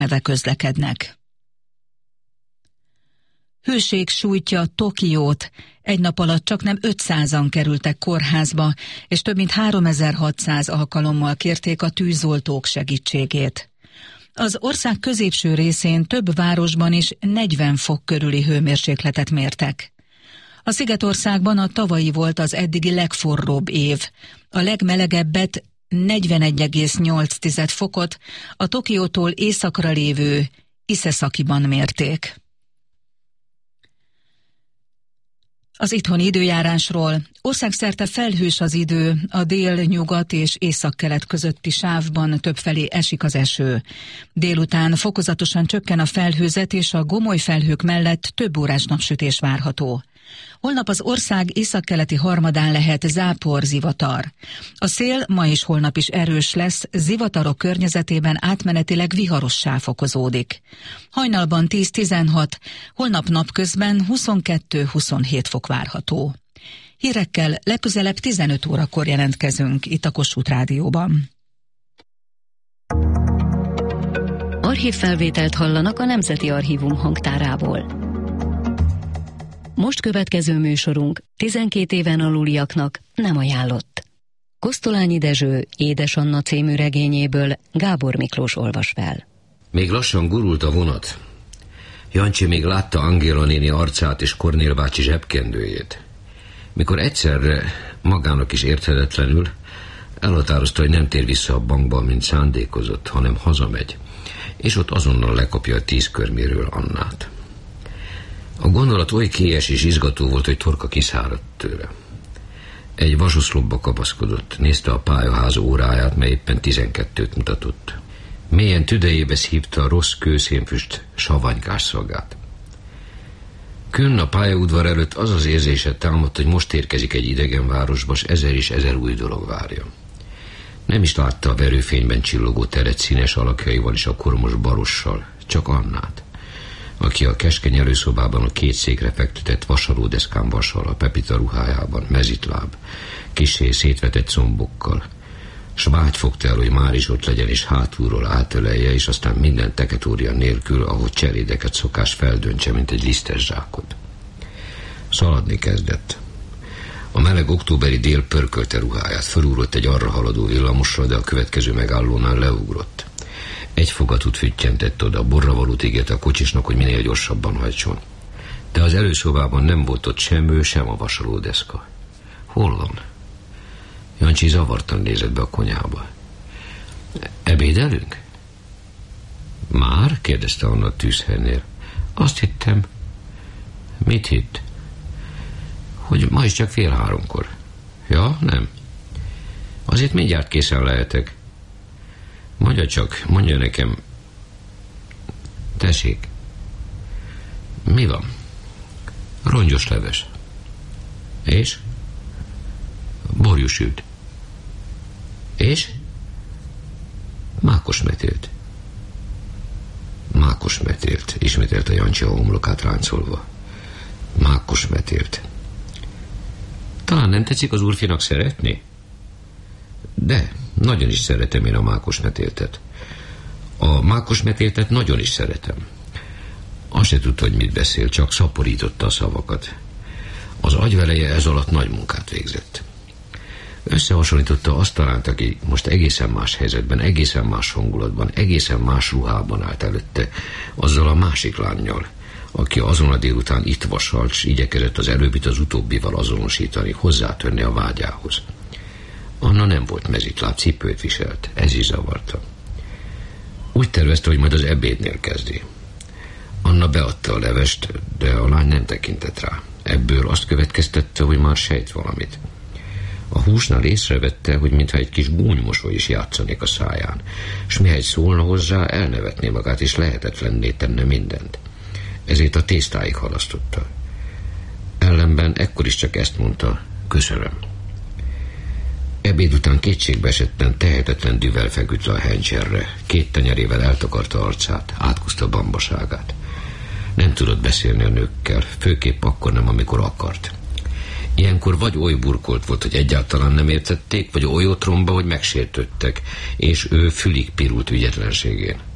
közlekednek. Hőség sújtja Tokiót. Egy nap alatt csaknem 500-an kerültek kórházba, és több mint 3600 alkalommal kérték a tűzoltók segítségét. Az ország középső részén több városban is 40 fok körüli hőmérsékletet mértek. A Szigetországban a tavalyi volt az eddigi legforróbb év. A legmelegebbet 41,8 fokot a Tokiótól északra lévő Isesakiban mérték. Az itthoni időjárásról. Országszerte felhős az idő, a dél-nyugat és észak-kelet közötti sávban többfelé esik az eső. Délután fokozatosan csökken a felhőzet, és a gomoly felhők mellett több órás napsütés várható. Holnap az ország északkeleti harmadán lehet zápor-zivatar. A szél ma és holnap is erős lesz, zivatarok környezetében átmenetileg viharossá fokozódik. Hajnalban 10-16, holnap napközben 22-27 fok várható. Hírekkel legközelebb 15 órakor jelentkezünk itt a Kossuth Rádióban. Archívfelvételt hallanak a Nemzeti Archívum hangtárából. Most következő műsorunk 12 éven aluliaknak nem ajánlott. Kosztolányi Dezső Édes Anna című regényéből Gábor Miklós olvas fel. Még lassan gurult a vonat. Jancsi még látta Angéla néni arcát és Kornél bácsi zsebkendőjét. Mikor egyszerre, magának is érthetetlenül, elhatározta, hogy nem tér vissza a bankba, mint szándékozott, hanem hazamegy, és ott azonnal lekapja a 10 körméről Annát. A gondolat oly kélyes és izgató volt, hogy torka kiszáradt tőle. Egy vasoszlopba kapaszkodott, nézte a pályaház óráját, mely éppen 12-t mutatott. Mélyen tüdejébe szívta a rossz kőszénfüst savanykás szagát. Könn a pályaudvar előtt az az érzése támadt, hogy most érkezik egy idegen városba, s ezer és ezer új dolog várja. Nem is látta a verőfényben csillogó teret színes alakjaival és a kormos barossal, csak Annát, aki a keskeny előszobában a 2 székre fektetett vasalódeszkán vasal, a Pepita ruhájában, mezitláb, kissé szétvetett combokkal, s vágy fogta el, hogy már is ott legyen, és hátulról átölelje, és aztán minden teketória nélkül, ahogy cselédeket szokás feldöntse, mint egy lisztes zsákot. Szaladni kezdett. A meleg októberi dél pörkölte ruháját, felúrott egy arra haladó villamosra, de a következő megállónál leugrott. Egy fogatút füttyentett oda, borravalót ígért a kocsisnak, hogy minél gyorsabban hajtson. De az előszobában nem volt ott sem ő, sem a vasalódeszka. Hol van? Jancsi zavartan nézett be a konyhába. Ebédelünk? Már? Kérdezte Anna a tűzhelynél. Azt hittem. Mit hitt? Hogy ma is csak 2:30. Ja, nem. Azért mindjárt készen lehetek. Mondja nekem. Tessék. Mi van? Rongyos leves. És? Borjusült. És? Mákosmetélt. Mákosmetélt, ismételte Jancsi a homlokát ráncolva. Mákosmetélt. Talán nem tetszik az úrfinak szeretni? De, nagyon is szeretem én a mákosmetéltet. A mákosmetéltet nagyon is szeretem. Azt se tudta, hogy mit beszél, csak szaporította a szavakat. Az agyveleje ez alatt nagy munkát végzett. Összehasonlította azt talánt, aki most egészen más helyzetben, egészen más hangulatban, egészen más ruhában állt előtte, azzal a másik lánnyal, aki azon a délután itt vasalt, s igyekezett az előbbit az utóbbival azonosítani, hozzátörni a vágyához. Anna nem volt mezitláb, cipőt viselt, ez is zavarta. Úgy tervezte, hogy majd az ebédnél kezdi. Anna beadta a levest, de a lány nem tekintett rá. Ebből azt következtette, hogy már sejt valamit. A húsnál észrevette, hogy mintha egy kis gúnymosoly is játszanék a száján, s mihelyt szólna hozzá, elnevetné magát, és lehetetlenné tenne mindent. Ezért a tésztáig halasztotta. Ellenben ekkor is csak ezt mondta: köszönöm. Ebéd után kétségbeesetten, tehetetlen düvel feküdt le a hencserre, 2 tenyerével eltakarta arcát, áthúzta bambaságát. Nem tudott beszélni a nőkkel, főképp akkor nem, amikor akart. Ilyenkor vagy oly burkolt volt, hogy egyáltalán nem értették, vagy oly otromba, hogy megsértődtek, és ő fülig pirult ügyetlenségén.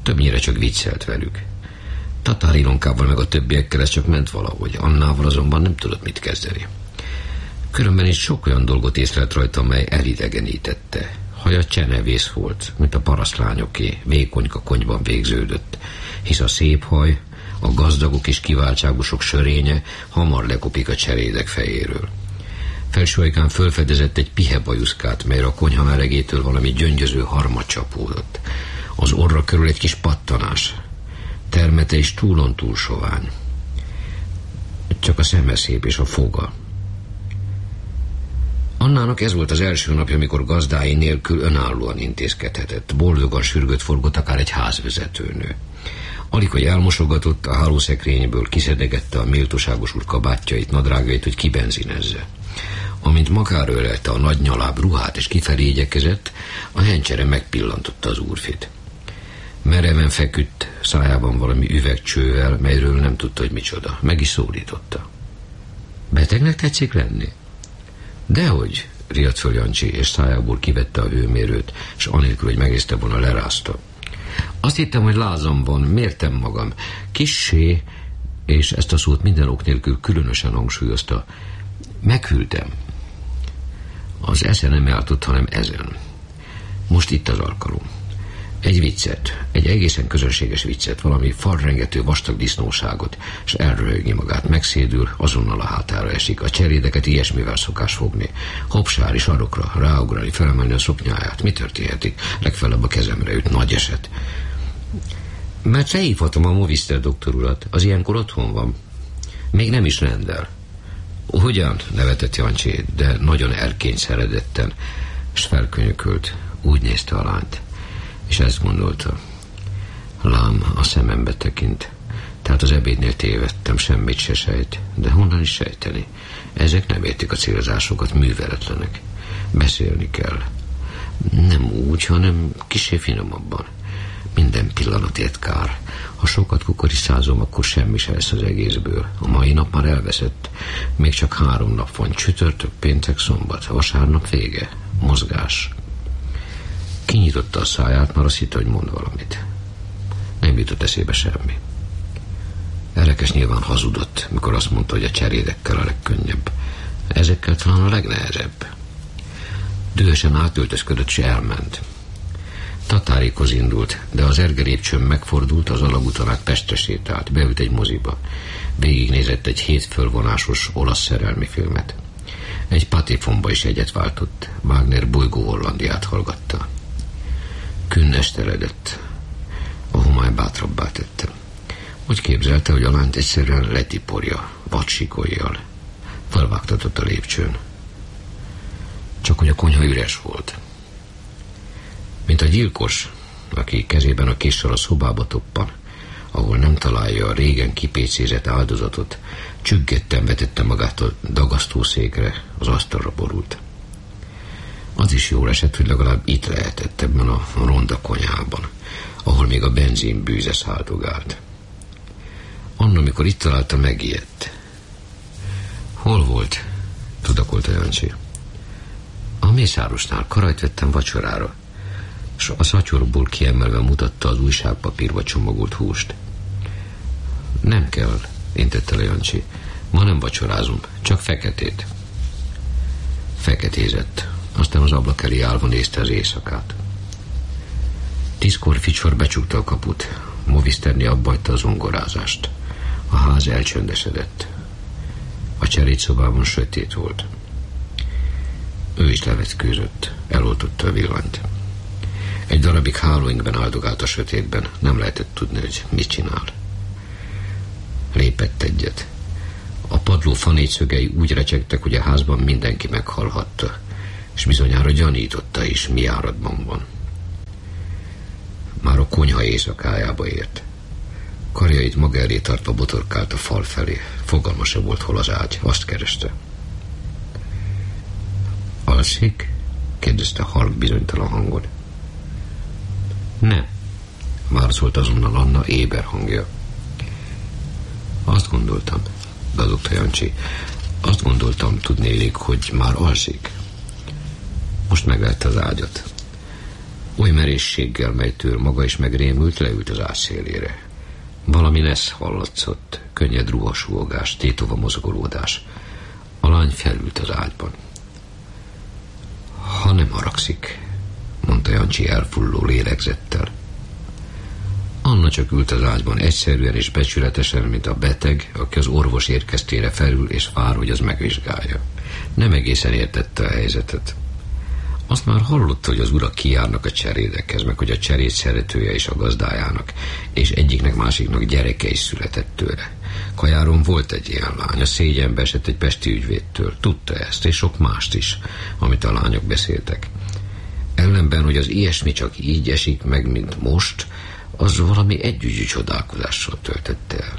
Többnyire csak viccelt velük. Tatár Ilonkával meg a többiekkel ez csak ment valahogy, Annával azonban nem tudott mit kezdeni. Különben is sok olyan dolgot észlelt rajta, amely elidegenítette. Haja csenevész volt, mint a parasztlányoké, vékonyka konyban végződött, hisz a szép haj, a gazdagok és kiváltságosok sörénye hamar lekopik a cserédek fejéről. Felső ajkán fölfedezett egy pihebajuszkát, melyre a konyha melegétől valami gyöngyöző harmat csapódott. Az orra körül egy kis pattanás. Termete is túlon-túl sovány. Csak a szeme szép és a foga. Annának ez volt az első napja, amikor gazdái nélkül önállóan intézkedhetett. Boldogan sürgött-forgott akár egy házvezetőnő. Alig, hogy elmosogatott, a hálószekrényből kiszedegette a méltóságos úr kabátjait, nadrágait, hogy kibenzinezze. Amint magára ölelte a nagy nyaláb ruhát és kifelé igyekezett, a hencsere megpillantotta az úrfit. Mereven feküdt, szájában valami üvegcsővel, melyről nem tudta, hogy micsoda. Meg is szólította. Betegnek tetszik lenni? Dehogy, riadt föl Jancsi, és szájából kivette a hőmérőt, és anélkül, hogy megészte volna, lerázta. Azt hittem, hogy lázam van, mértem magam. Kissé, és ezt a szót minden ok nélkül különösen hangsúlyozta. Meghűltem. Az esze nem eltott, hanem ezen. Most itt az alkalom. Egy viccet, egy egészen közönséges viccet, valami falrengető vastag disznóságot, és elröhögni magát, megszédül, azonnal a hátára esik. A cserédeket ilyesmivel szokás fogni. Hopsári sarokra, ráugrani, felemelni a szoknyáját. Mi történhetik? Legfeljebb a kezemre üt, nagy eset. Mert felhívhatom a Movister doktor urat, az ilyenkor otthon van. Még nem is rendel. Hogyan? Nevetett Jancsi, de nagyon elkényszeredetten, és felkönyökölt. Úgy nézte a lányt. És ezt gondolta. Lám, a szemembe tekint. Tehát az ebédnél tévedtem, semmit se sejt. De honnan is sejteni? Ezek nem értik a célzásokat, műveletlenek. Beszélni kell. Nem úgy, hanem kissé finomabban. Minden pillanatért kár. Ha sokat kukoriszázom, akkor semmi se lesz az egészből. A mai nap már elveszett. Még csak 3 nap van. Csütörtök, péntek, szombat. Vasárnap vége. Mozgás. Kinyitotta a száját, már azt hitte, hogy mond valamit. Nem jutott eszébe semmi. Erekes nyilván hazudott, mikor azt mondta, hogy a cserédekkel a legkönnyebb. Ezekkel talán a legnehezebb. Dühösen átöltözködött, s elment. Tatárikhoz indult, de az ergelépcsőn megfordult, az alagúton át Pestre sétált, beült egy moziba. Végignézett egy 7 fölvonásos olasz szerelmi filmet. Egy patéfonba is egyet váltott. Wagner Bolygó Hollandiát hallgatta. Künnesteledett. A homály bátrabbá tette. Úgy képzelte, hogy a lányt egyszerűen letiporja, vadsikolyjal. Felvágtatott a lépcsőn. Csak hogy a konyha üres volt. Mint a gyilkos, aki kezében a késsel a szobába toppan, ahol nem találja a régen kipécézett áldozatot, csüggetten vetette magát a dagasztószékre, az asztalra borult. Az is jól esett, hogy legalább itt lehetett, ebben a ronda konyhában, ahol még a benzin bűze száldogált. Anna, amikor itt találta, megijedt. Hol volt? Tudakolta Jancsi. A Mészárosnál, karajt vettem vacsorára, és a szatyorból kiemelve mutatta az újságpapírba csomagolt húst. Nem kell, intette le Jancsi. Ma nem vacsorázunk, csak feketét. Feketézett, aztán az ablak elé állva nézte az éjszakát. 10-kor Ficsor becsukta a kaput. Movisterné abbajta az zongorázást. A ház elcsöndesedett. A cserédszobában sötét volt. Ő is levetkőzött, eloltotta a villanyt. Egy darabig hálóinkben áldogált a sötétben, nem lehetett tudni, hogy mit csinál. Lépett egyet. A padló fanégyszögei úgy recsegtek, hogy a házban mindenki meghallhatta, és bizonyára gyanította is, mi áradban van. Már a konyha éjszakájába ért. Karjait maga elé tartva botorkált a fal felé. Fogalma se volt, hol az ágy, azt kereste. Alszik? kérdezte halk, bizonytalan hangon. Nem, válaszolt azonnal Anna éber hangja. Azt gondoltam, dadogta Jancsi, azt gondoltam, tudnélik, hogy már alszik. Most megvette az ágyat. Oly merészséggel, melytől maga is megrémült, leült az ágy szélére. Valami nesz hallatszott, könnyed ruhasúgás, tétova mozgolódás. A lány felült az ágyban. Ha nem haragszik, mondta Jancsi elfulló lélegzettel. Anna csak ült az ágyban egyszerűen és becsületesen, mint a beteg, aki az orvos érkeztére felül és vár, hogy az megvizsgálja. Nem egészen értette a helyzetet. Azt már hallotta, hogy az urak kijárnak a cserédekhez, meg hogy a cserét szeretője is a gazdájának, és egyiknek másiknak gyereke is született tőle. Kajáron volt egy ilyen lány, a szégyenbe esett egy pesti ügyvédtől. Tudta ezt, és sok mást is, amit a lányok beszéltek. Ellenben, hogy az ilyesmi csak így esik meg, mint most, az valami együgyű csodálkozással töltötte el.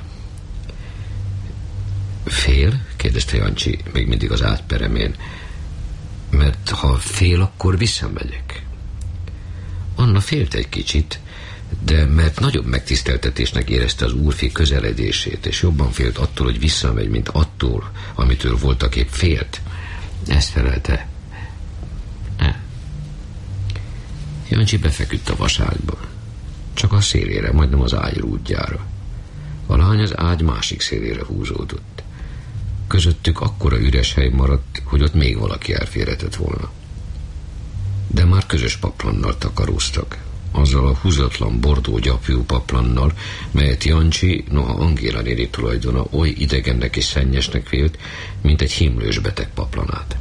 Fél? Kérdezte Jancsi, még mindig az ágyperemén. Mert ha fél, akkor visszamegyek. Anna félt egy kicsit, de mert nagyobb megtiszteltetésnek érezte az úrfi közeledését, és jobban félt attól, hogy visszamegy, mint attól, amitől voltaképp félt. Ezt felelte. Ne. Jancsi befeküdt a vaságyba. Csak a szélére, majdnem az ágy rúdjára. A lány az ágy másik szélére húzódott. Közöttük akkora üres hely maradt, hogy ott még valaki elférhetett volna. De már közös paplannal takaróztak. Azzal a húzatlan bordó gyapjú paplannal, melyet Jancsi, noha Angéla néni tulajdona, oly idegennek és szennyesnek vélt, mint egy himlős beteg paplanát.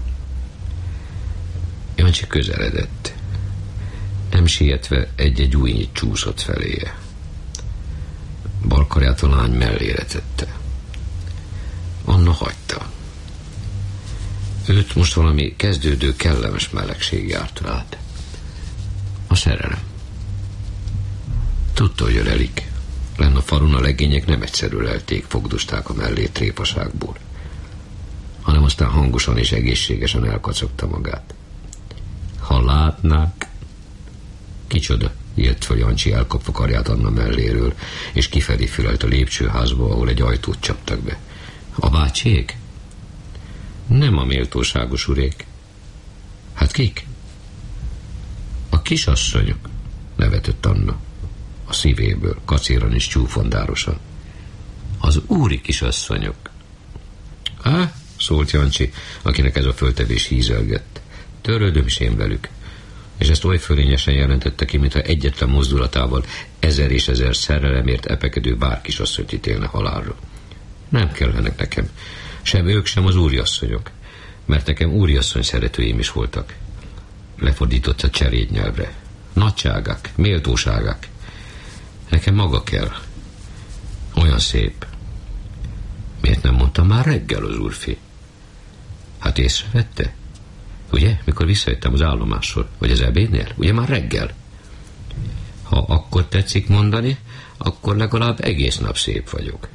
Jancsi közeledett. Nem sietve egy-egy ujjnyit csúszott feléje. Bal karját a lány mellére tette. Anna hagyta. Őt most valami kezdődő kellemes melegség járt át. A szerelem. Tudta, hogy ölelik. Lenn a falun a legények nem egyszerű lelték, fogdosták a mellét tréfaságból, hanem aztán hangosan és egészségesen elkacogta magát. Ha látnák... Kicsoda? Jött fel Jancsi, elkapva karját Anna melléről, és kifelé fülelt a lépcsőházba, ahol egy ajtót csaptak be. A bácsiék? Nem a méltóságos urék. Hát kik? A kisasszonyok, nevetett Anna. A szívéből, kacéran és csúfondárosan. Az úri kisasszonyok. Á, szólt Jancsi, akinek ez a föltevés hízelgett. Törődöm is én velük. És ezt oly fölényesen jelentette ki, mintha egyetlen mozdulatával 1000 és 1000 szerelemért epekedő bárkisasszonyt ítélne halálra. Nem kellenek nekem, sem ők, sem az úriasszonyok, mert nekem úriasszony szeretőim is voltak. Lefordított a cseréd nyelvre. Nagyságák, méltóságák. Nekem maga kell. Olyan szép. Miért nem mondta már reggel az úrfi? Hát észrevette? Ugye, mikor visszajöttem az állomásról, vagy az ebédnél? Ugye már reggel? Ha akkor tetszik mondani, akkor legalább egész nap szép vagyok.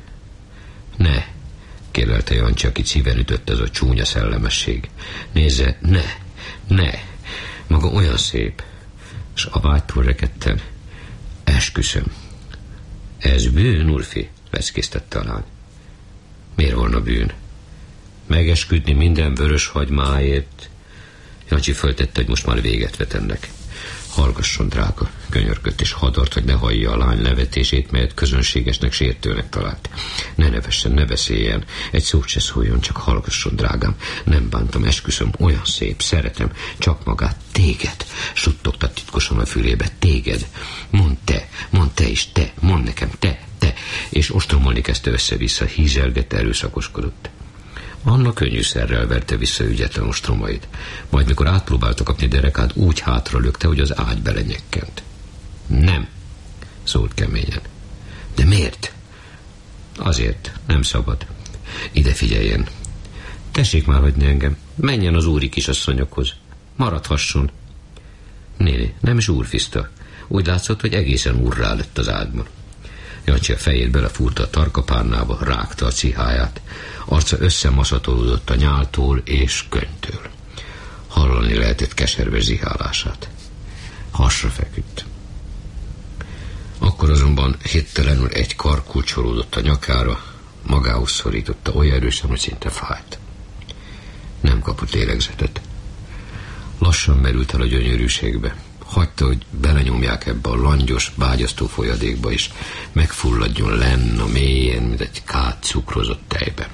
Ne, kérlelte Jancsi, aki szíven ütött ez a csúnya szellemesség. Nézze, ne, maga olyan szép. És a vágytól rekedtem. Esküszöm. Ez bűn, úrfi, leckésztette a lány. Miért volna bűn? Megesküdni minden vörös hagymáért. Jancsi föltette, hogy most már véget vet ennek. Hallgasson, drága, könyörgött, és hadart, hogy ne hallja a lány nevetését, melyet közönségesnek, sértőnek talált. Ne nevessen, ne beszéljen, egy szót se szóljon, csak hallgasson, drágám. Nem bántam, esküszöm, olyan szép, szeretem, csak magát, téged. Suttogta titkosan a fülébe, téged. Mondd te is, te, mondd nekem, te. És ostromolni kezdte össze-vissza, hízelgett, erőszakoskodott. Anna könnyűszerrel verte vissza ügyetlen ostromait, majd mikor átpróbálta kapni derekát, úgy hátra lökte, hogy az ágy belenyekkent. Nem, szólt keményen. De miért? Azért, nem szabad. Ide figyeljen. Tessék már hagyni engem. Menjen az úri kisasszonyokhoz. Maradhasson. Néni, nem is úrfiszta. Úgy látszott, hogy egészen úrrá lett az ágyban. Jancsi a fejét belefúrta a tarkapárnába, rágta a ciháját. Arca összemaszatolódott a nyáltól és könnytől. Hallani lehetett keserves zihálását. Hasra feküdt. Akkor azonban hirtelenül egy kar kulcsolódott a nyakára, magához szorította oly erősen, hogy szinte fájt. Nem kapott lélegzetet. Lassan merült el a gyönyörűségbe. Hagyta, hogy belenyomják ebbe a langyos, bágyasztó folyadékba, és megfulladjon lenn a mélyen, mint egy kát cukrozott tejben.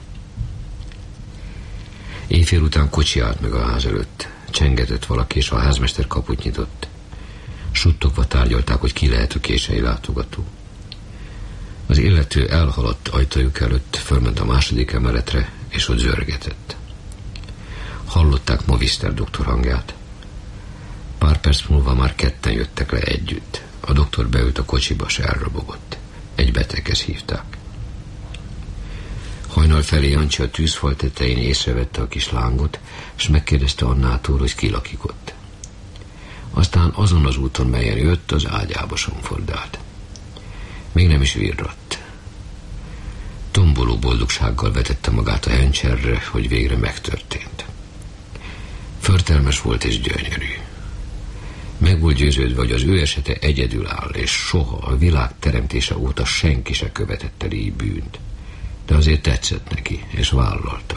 Éjfél után kocsi állt meg a ház előtt. Csengetett valaki, és a házmester kaput nyitott. Suttogva tárgyalták, hogy ki lehet a késői látogató. Az illető elhaladt ajtajuk előtt, fölment a második emeletre, és ott zörgetett. Hallották Movister doktor hangját. Pár perc múlva már ketten jöttek le együtt. A doktor beült a kocsiba, s elrobogott. Egy beteghez hívták. Hajnal felé Jancsi a tűzfal tetején észrevette a kis lángot, és megkérdezte Annától, hogy ki lakik ott. Aztán azon az úton, melyen jött, az ágyába somfordált. Még nem is virradt. Tomboló boldogsággal vetette magát a hencserre, hogy végre megtörtént. Förtelmes volt és gyönyörű. Meg volt győződve, hogy az ő esete egyedül áll, és soha a világ teremtése óta senki se követett el így bűnt. De azért tetszett neki, és vállalta.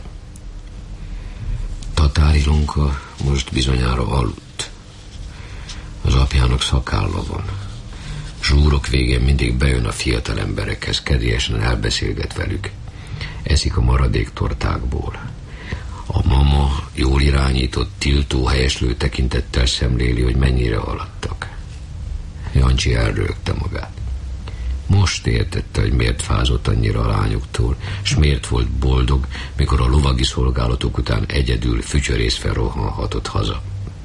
Tatár Ilonka most bizonyára aludt. Az apjának szakálla van. Zsúrok végén mindig bejön a fiatal emberekhez, kedélyesen elbeszélget velük. Eszik a maradék tortákból. A mama jól irányított, tiltó, helyeslő tekintettel szemléli, hogy mennyire haladtak. Jancsi elrögte magát. Most értette, hogy miért fázott annyira a lányoktól, s miért volt boldog, mikor a lovagi szolgálatok után egyedül fütyörészve rohanhatott haza.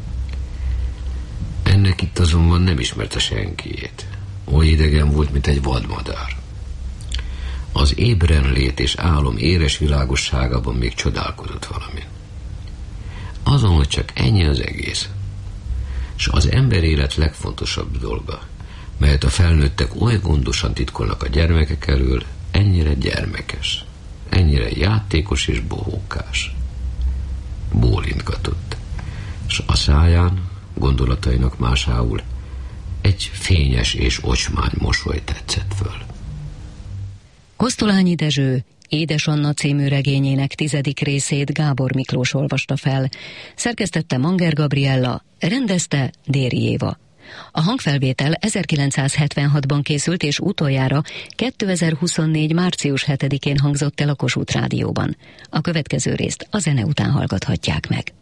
Ennek itt azonban nem ismerte senkiét. Oly idegen volt, mint egy vadmadár. Az ébrenlét és álom éres világosságában még csodálkozott valamin. Azon, hogy csak ennyi az egész. S az ember élet legfontosabb dolga, melyet a felnőttek oly gondosan titkolnak a gyermekek elől, ennyire gyermekes, ennyire játékos és bohókás. Bólintgatott, s a száján, gondolatainak másául egy fényes és ocsmány mosoly tetszett föl. Kosztolányi Dezső Édes Anna című regényének 10. részét Gábor Miklós olvasta fel. Szerkesztette Manger Gabriella, rendezte Déri Éva. A hangfelvétel 1976-ban készült, és utoljára 2024. március 7-én hangzott el a Kossuth Rádióban. A következő részt a zene után hallgathatják meg.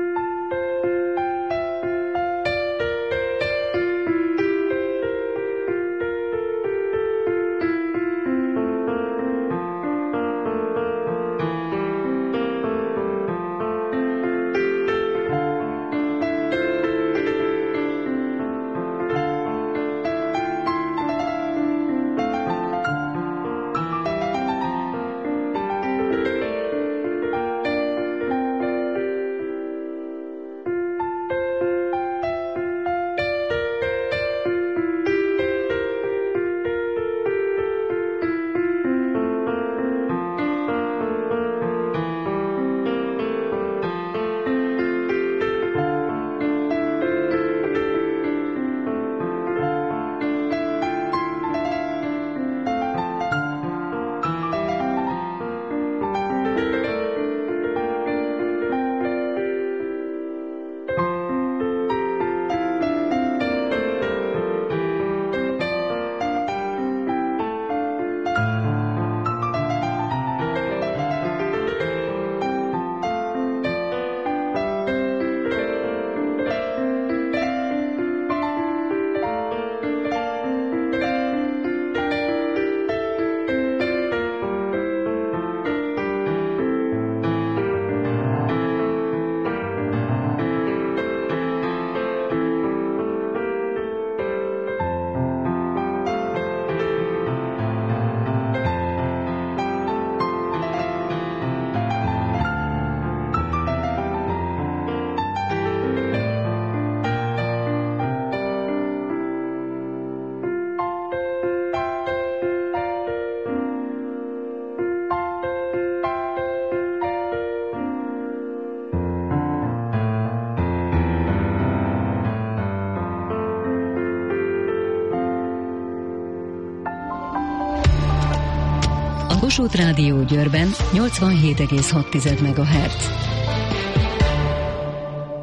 Kossuth Rádió Győrben 87,6 MHz.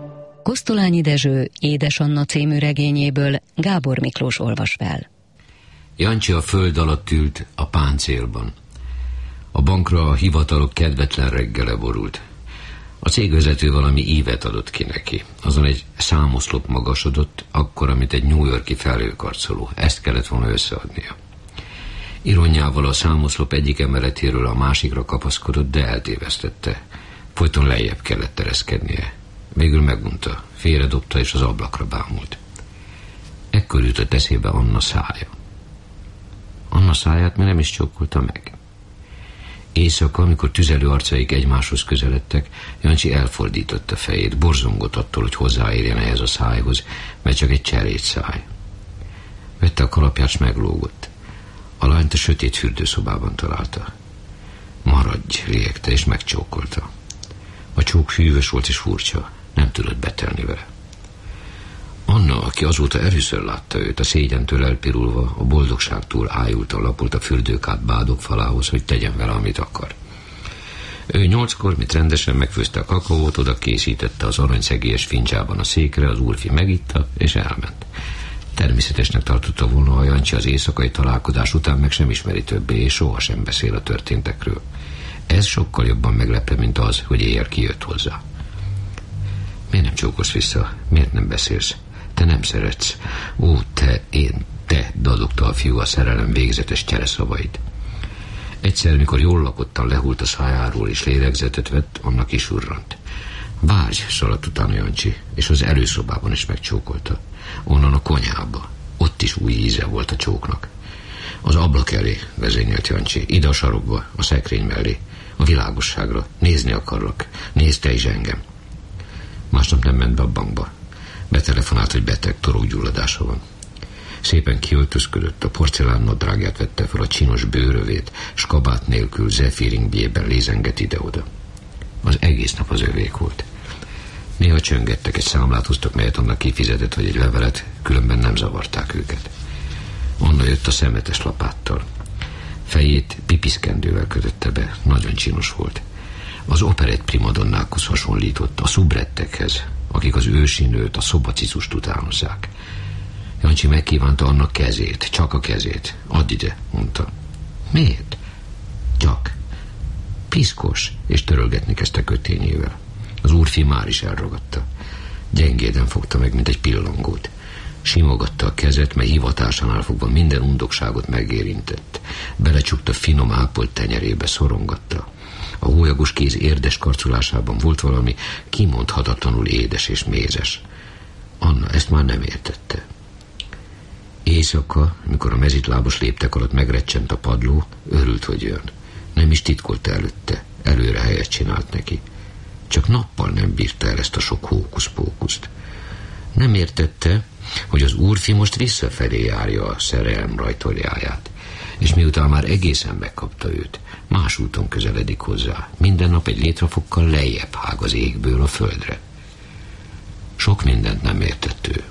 Kosztolányi Dezső Édes Anna című regényéből Gábor Miklós olvas fel. Jancsi a föld alatt ült a páncélban. A bankra a hivatalok kedvetlen reggele borult. A cégvezető valami ívet adott ki neki. Azon egy számoszlop magasodott, akkora, mint egy New York-i felhőkarcoló. Ezt kellett volna összeadnia. Ironjával a számoszlop egyik emeletéről a másikra kapaszkodott, de eltévesztette. Folyton lejjebb kellett tereszkednie. Végül megunta, félredobta és az ablakra bámult. Ekkor jutott eszébe Anna szája. Anna száját már nem is csókolta meg. Éjszaka, amikor tüzelő arcaik egymáshoz közeledtek, Jancsi elfordította fejét, borzongott attól, hogy hozzáérjen ehhez a szájhoz, mert csak egy cserédszáj. Vette a kalapját, s meglógott. A lányt a sötét fürdőszobában találta. Maradj, riegte, és megcsókolta. A csók hűvös volt és furcsa, nem tudott betelni vele. Anna, aki azóta először látta őt, a szégyentől elpirulva, a boldogságtól ájultan lapolt a fürdőkád bádok falához, hogy tegyen vele, amit akar. Ő 8-kor, mint rendesen megfőzte a kakaót, oda készítette az aranyszegélyes fincsában a székre, az úrfi megitta, és elment. Természetesnek tartotta volna, a Jancsi az éjszakai találkozás után meg sem ismeri többé, és sohasem beszél a történtekről. Ez sokkal jobban meglepte, mint az, hogy éjjel kijött hozzá. Miért nem csókolsz vissza? Miért nem beszélsz? Te nem szeretsz. Ó, te, dadogta a fiú a szerelem végzetes csereszavait. Egyszer, mikor jól lakottan lehult a szájáról és lélegzetet vett, annak is urrant. Várj, szaladt utána Jancsi, és az előszobában is megcsókolta. Onnan a konyhába. Ott is új íze volt a csóknak. Az ablak elé vezényelt Jancsi, ide a sarokba, a szekrény mellé, a világosságra. Nézni akarlak. Nézd te is engem. Másnap nem ment be a bankba. Betelefonált, hogy beteg, torokgyulladása van. Szépen kiöltözködött, a porcelán nadrágját vette fel, a csinos bőrövét, s kabát nélkül zefíringbjében lézengett ide-oda. Az egész nap az övék volt. Néha csöngettek, egy számlát hoztak, melyet annak kifizetett, vagy egy levelet, különben nem zavarták őket. Anna jött a szemetes lapáttal. Fejét pipiszkendővel kötötte be, nagyon csinos volt. Az operett primadonnákhoz hasonlított, a szubrettekhez, akik az ősinőt, a szobacicust utánozzák. Jancsi megkívánta annak kezét, csak a kezét. Add ide, mondta. Miért? Csak. Piszkos, és törölgetni kezdte kötényével. Az úrfi már is elragadta. Gyengéden fogta meg, mint egy pillangót. Simogatta a kezet, mely hivatásánál fogva minden undokságot megérintett. Belecsukta finom ápolt tenyerébe, szorongatta. A hólyagos kéz érdes karcolásában volt valami kimondhatatlanul édes és mézes. Anna ezt már nem értette. Éjszaka, mikor a mezitlábos léptek alatt megrecsent a padló, örült, hogy jön. Nem is titkolta előtte, előre helyet csinált neki. Csak nappal nem bírta el ezt a sok hókusz-pókuszt. Nem értette, hogy az úrfi most visszafelé járja a szerelem rajtoljáját, és miután már egészen megkapta őt, más úton közeledik hozzá, minden nap egy létrafokkal lejjebb hág az égből a földre. Sok mindent nem értett ő.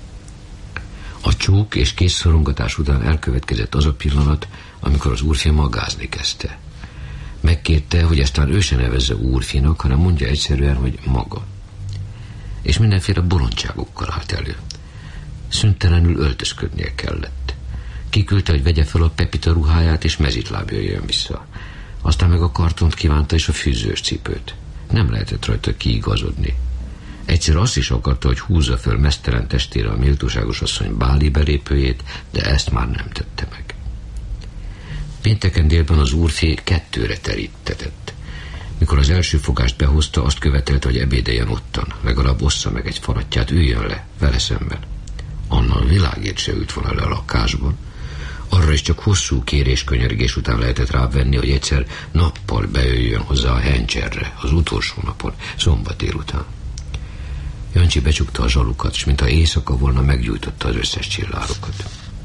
A csók és kézszorongatás után elkövetkezett az a pillanat, amikor az úrfi magázni kezdte. Megkérte, hogy aztán ő se nevezze úrfinak, hanem mondja egyszerűen, hogy maga. És mindenféle bolondságokkal állt elő. Szüntelenül öltözködnie kellett. Kiküldte, hogy vegye fel a Pepita ruháját, és mezitláb jöjjön vissza. Aztán meg a kartont kívánta, és a fűzős cipőt. Nem lehetett rajta kiigazodni. Egyszer azt is akarta, hogy húzza föl meztelen testére a méltóságos asszony báli belépőjét, de ezt már nem tette meg. Pénteken délben az úrfi 2-re terítetett. Mikor az első fogást behozta, azt követelte, hogy ebédeljen ottan, legalább ossza meg egy falatját, üljön le, vele szemben. Anna a világért se ült volna le a lakásban. Arra is csak hosszú kérés-könyörgés után lehetett rávenni, hogy egyszer nappal bejöjjön hozzá a hencserre, az utolsó napon, szombat délután. Jancsi becsukta a zsalukat, s mintha éjszaka volna, meggyújtotta az összes csillárokat.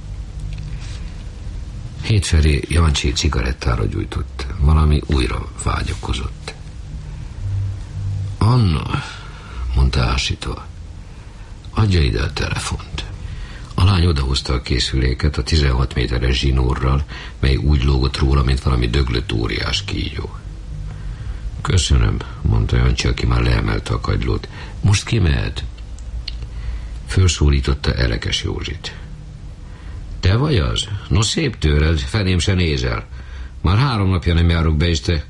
Hétfelé Jancsi cigarettára gyújtott, valami újra vágyakozott. Anna, mondta ásítva, adja ide a telefont. A lány odahozta a készüléket a 16 méteres zsinórral, mely úgy lógott róla, mint valami döglött óriás kígyó. Köszönöm, mondta Jancsi, aki már leemelte a kagylót. Most ki mehet? Fölszólította Elekes Józsit. Te vagy az? No, szép tőled, felém se nézel. Már 3 napja nem járok be, és te...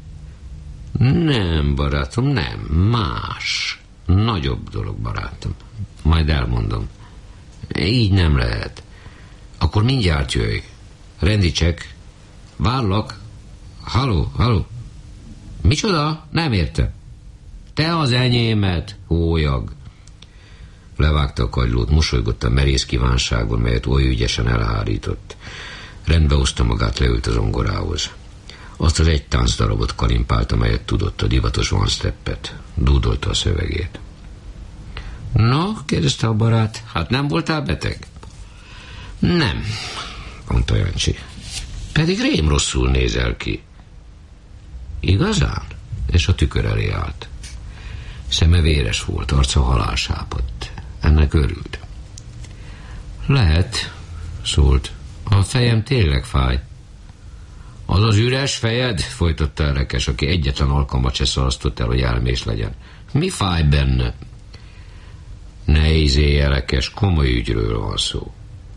Nem, barátom, nem, más. Nagyobb dolog, barátom. Majd elmondom. Így nem lehet. Akkor mindjárt jöjj. Rendítsek. Várlak. Halló. Micsoda? Nem értem. Te az enyémet, hólyag. Levágta a kagylót, mosolygott a merész kívánságon, melyet oly ügyesen elhárított. Rendbe hozta magát, leült az zongorához. Azt az egy táncdarabot kalimpált, amelyet tudott, a divatos one steppet. Dúdolta a szövegét. No, kérdezte a barát, hát nem voltál beteg? Nem, mondta Jancsi. Pedig rém rosszul nézel ki. Igazán? És a tükör elé állt. Szeme véres volt, arca halálsápadt. Ennek örült. Lehet, szólt. A fejem tényleg fáj. Az az üres fejed? Folytatta Elekes, aki egyetlen alkalmat se szalasztott el, hogy elmés legyen. Mi fáj benne? Ne izélj, Elekes, komoly ügyről van szó.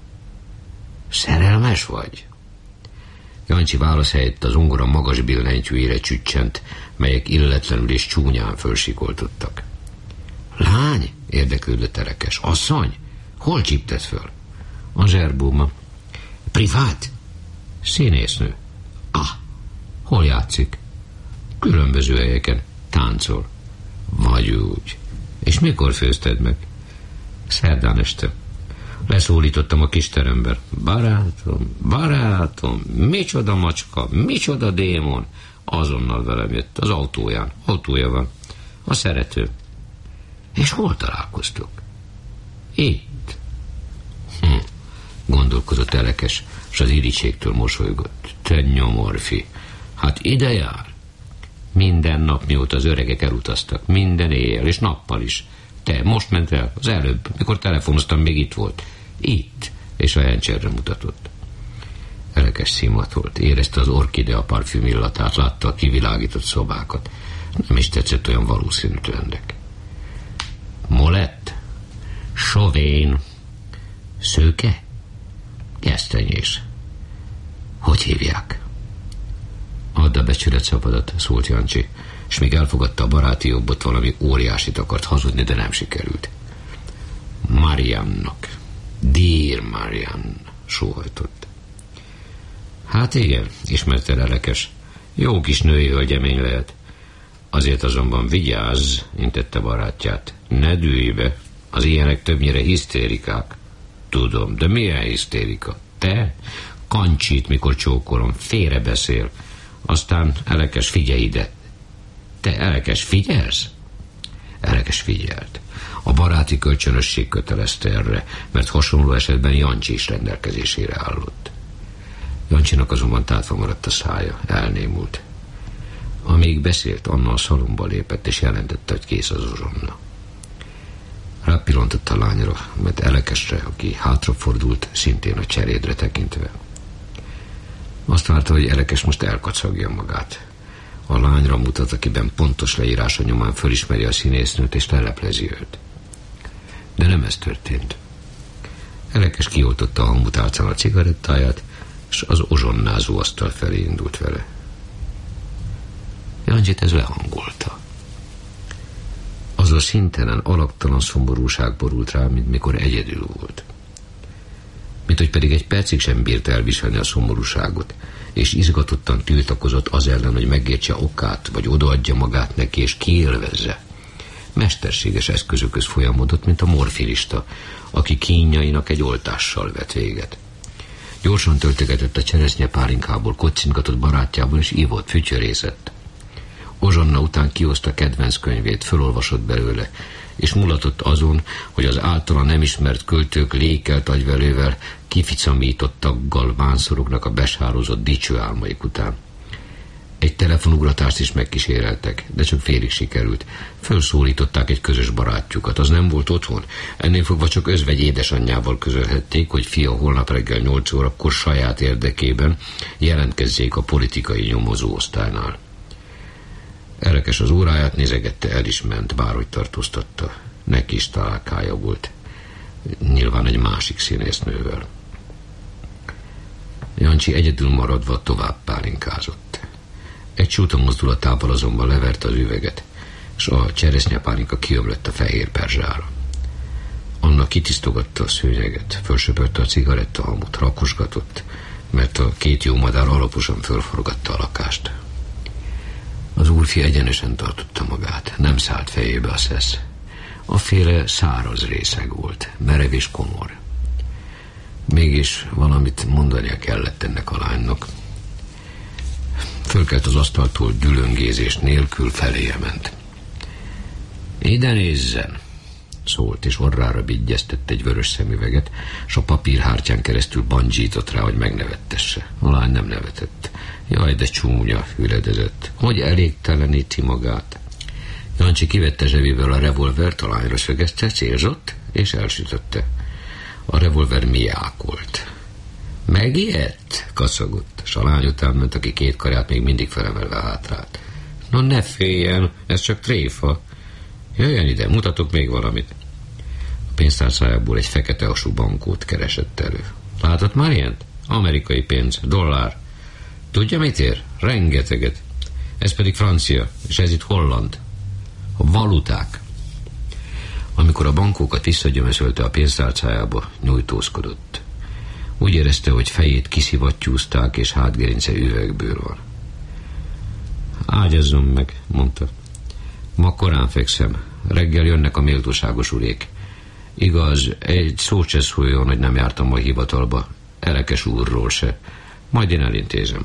Szerelmes vagy? Jancsi válasz helyett az zongora magas billentyűjére csüccsent, melyek illetlenül és csúnyán fölsikoltottak. Lány? Érdeklődött Elekes. Asszony? Hol csípted föl? A zserbúma. Privát? Színésznő. Hol játszik? Különböző helyeken. Táncol. Vagy úgy. És mikor főzted meg? Szerdán este. Leszólítottam a kis terembe. Barátom, micsoda macska, micsoda démon. Azonnal velem jött, az autóján. Autója van. A szerető. És hol találkoztuk? Itt. Gondolkodott Elekes, és az irítségtől mosolygott. Te nyomorfi, hát ide jár. Minden nap, mióta az öregek elutaztak, minden éjjel, és nappal is. Te most ment el, az előbb, mikor telefonoztam, még itt volt. Itt, és a Hencherre mutatott. Elekes szimatolt, érezte az orkidea parfüm illatát, látta a kivilágított szobákat. Nem is tetszett olyan valószínűtlennek. Molett? Sovén? Szőke? Gesztenyés. Hogy hívják? Add a becsület szabadat, szólt Jancsi, és még elfogadta a baráti jobbot, valami óriásit akart hazudni, de nem sikerült. Mariannak. Dear Marian, sóhajtott. Hát igen, ismerte Elekes. Jó kis női hölgyemény lehet. Azért azonban vigyázz, intette barátját. Ne dőlj be, az ilyenek többnyire hisztérikák. Tudom, de milyen hisztérika? Te? Kancsít, mikor csókolom, félrebeszél. Aztán Elekes, figyelj ide. Te, Elekes, figyelsz? Elekes figyelt. A baráti kölcsönösség kötelezte erre, mert hasonló esetben Jancsi is rendelkezésére állott. Jancsinak azonban tátva maradt a szája, elnémult. Amíg beszélt, Anna a szalomba lépett, és jelentette, hogy kész az uzsonna. Rápillantott a lányra, mert Elekesre, aki hátrafordult, szintén a cserédre tekintve. Azt várta, hogy Elekes most elkacagja magát. A lányra mutat, akiben pontos leírása nyomán fölismeri a színésznőt, és leleplezi őt. De nem ez történt. Elekes kioltotta a hangutálcán a cigarettáját, és az ozsonnázó asztal felé indult vele. Jancsit ez lehangolta. Az a szintelen, alaptalan szomorúság borult rá, mint mikor egyedül volt. Mint hogy pedig egy percig sem bírt elviselni a szomorúságot, és izgatottan tiltakozott az ellen, hogy megértse okát, vagy odaadja magát neki, és kiélvezze. Mesterséges eszközökhöz folyamodott, mint a morfinista, aki kínjainak egy oltással vet véget. Gyorsan töltögetett a cseresznyepálinkából, kocintgatott barátjával, és ivott, fütyörészett. Ozsonna után kihozta kedvenc könyvét, fölolvasott belőle, és mulatott azon, hogy az általa nem ismert költők lékelt agyvelővel kificamított taggal vánszorognak a besározott dicső álmaik után. Egy telefonugratást is megkíséreltek, de csak félig sikerült. Fölszólították egy közös barátjukat, az nem volt otthon. Ennél fogva csak özvegy édesanyjával közölhették, hogy fia holnap reggel 8 órakor saját érdekében jelentkezzék a politikai nyomozóosztálynál. Elekes az óráját nézegette, el is ment, bárhogy tartóztatta. Neki is találkája volt. nyilván egy másik színésznővel. Jancsi egyedül maradva tovább pálinkázott. Egy csúta mozdulatával azonban leverte az üveget, és a cseresznyepálinka kiömlött a fehér perzsára. Anna kitisztogatta a szőnyeget, fölsöpörte a cigarettahamut, rakosgatott, mert a két jó madár alaposan fölforgatta a lakást. Az úrfi egyenesen tartotta magát, nem szállt fejébe a szesz. A féle száraz részeg volt, merev és komor. Mégis valamit mondania kellett ennek a lánynak. Fölkelt az asztaltól dülöngézés nélkül, feléje ment. Ide nézzen, szólt, és orrára vigyeztett egy vörös szemüveget, s a papírhártyán keresztül bandzsított rá, hogy megnevettesse. A lány nem nevetett. Jaj, de csúnya, üledezett. Hogy elégteleníti magát. Jancsi kivette zsebéből a revolvert, a lányra szögezte, célzott, és elsütötte. A revolver miákolt. Megijedt? Kacagott, s a lány után ment, aki két karját még mindig felemelve hátrált. No, ne féljen, ez csak tréfa. Jöjjön ide, mutatok még valamit. A pénztárcájából egy fekete asú bankót keresett elő. Látott már ilyent? Amerikai pénz, dollár. Tudja, mit ér? Rengeteget. Ez pedig francia, és ez itt holland. A valuták. Amikor a bankókat visszagyömöszölte a pénztárcájába, nyújtózkodott. Úgy érezte, hogy fejét kiszivattyúzták, és hátgerince üvegből van. Ágyazzon meg, mondta. Ma korán fekszem, reggel jönnek a méltóságos urék. Igaz, egy szót se szóljon, hogy nem jártam a hivatalba, Elekes úrról se. Majd én elintézem.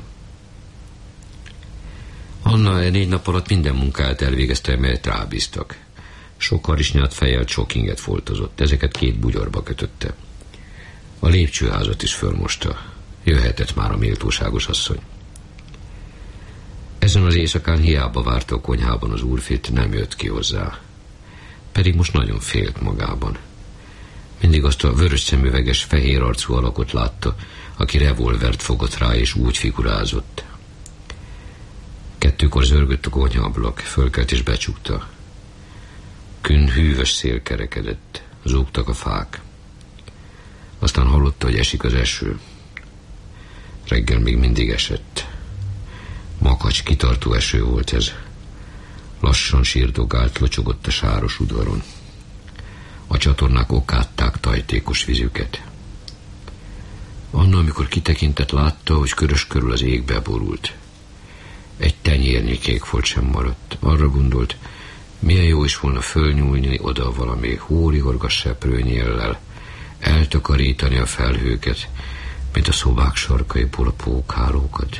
Anna 4 nap alatt minden munkáját elvégezte, melyet rábíztak. Sok harisnyát fejjel csokinget foltozott, ezeket 2 bugyorba kötötte. A lépcsőházat is fölmosta. Jöhetett már a méltóságos asszony. Ezen az éjszakán hiába várta a konyhában az úrfit, nem jött ki hozzá. Pedig most nagyon félt magában. Mindig azt a vörös szemüveges, fehér arcú alakot látta, aki revolvert fogott rá, és úgy figurázott. 2-kor zörgött a konyhaablak, fölkelt és becsukta. Kün hűvös szél kerekedett, zúgtak a fák. Aztán hallotta, hogy esik az eső. Reggel még mindig esett. Makacs, kitartó eső volt ez. Lassan sírdogált, locsogott a sáros udvaron. A csatornák okátták tajtékos vízüket. Anna, amikor kitekintett, látta, hogy körös körül az égbe borult. Egy tenyérnyi kékfolt sem maradt. Arra gondolt, milyen jó is volna fölnyúlni oda valami hórihorgas seprőnyéllel, eltakarítani a felhőket, mint a szobák sarkaiból a pókhálókat.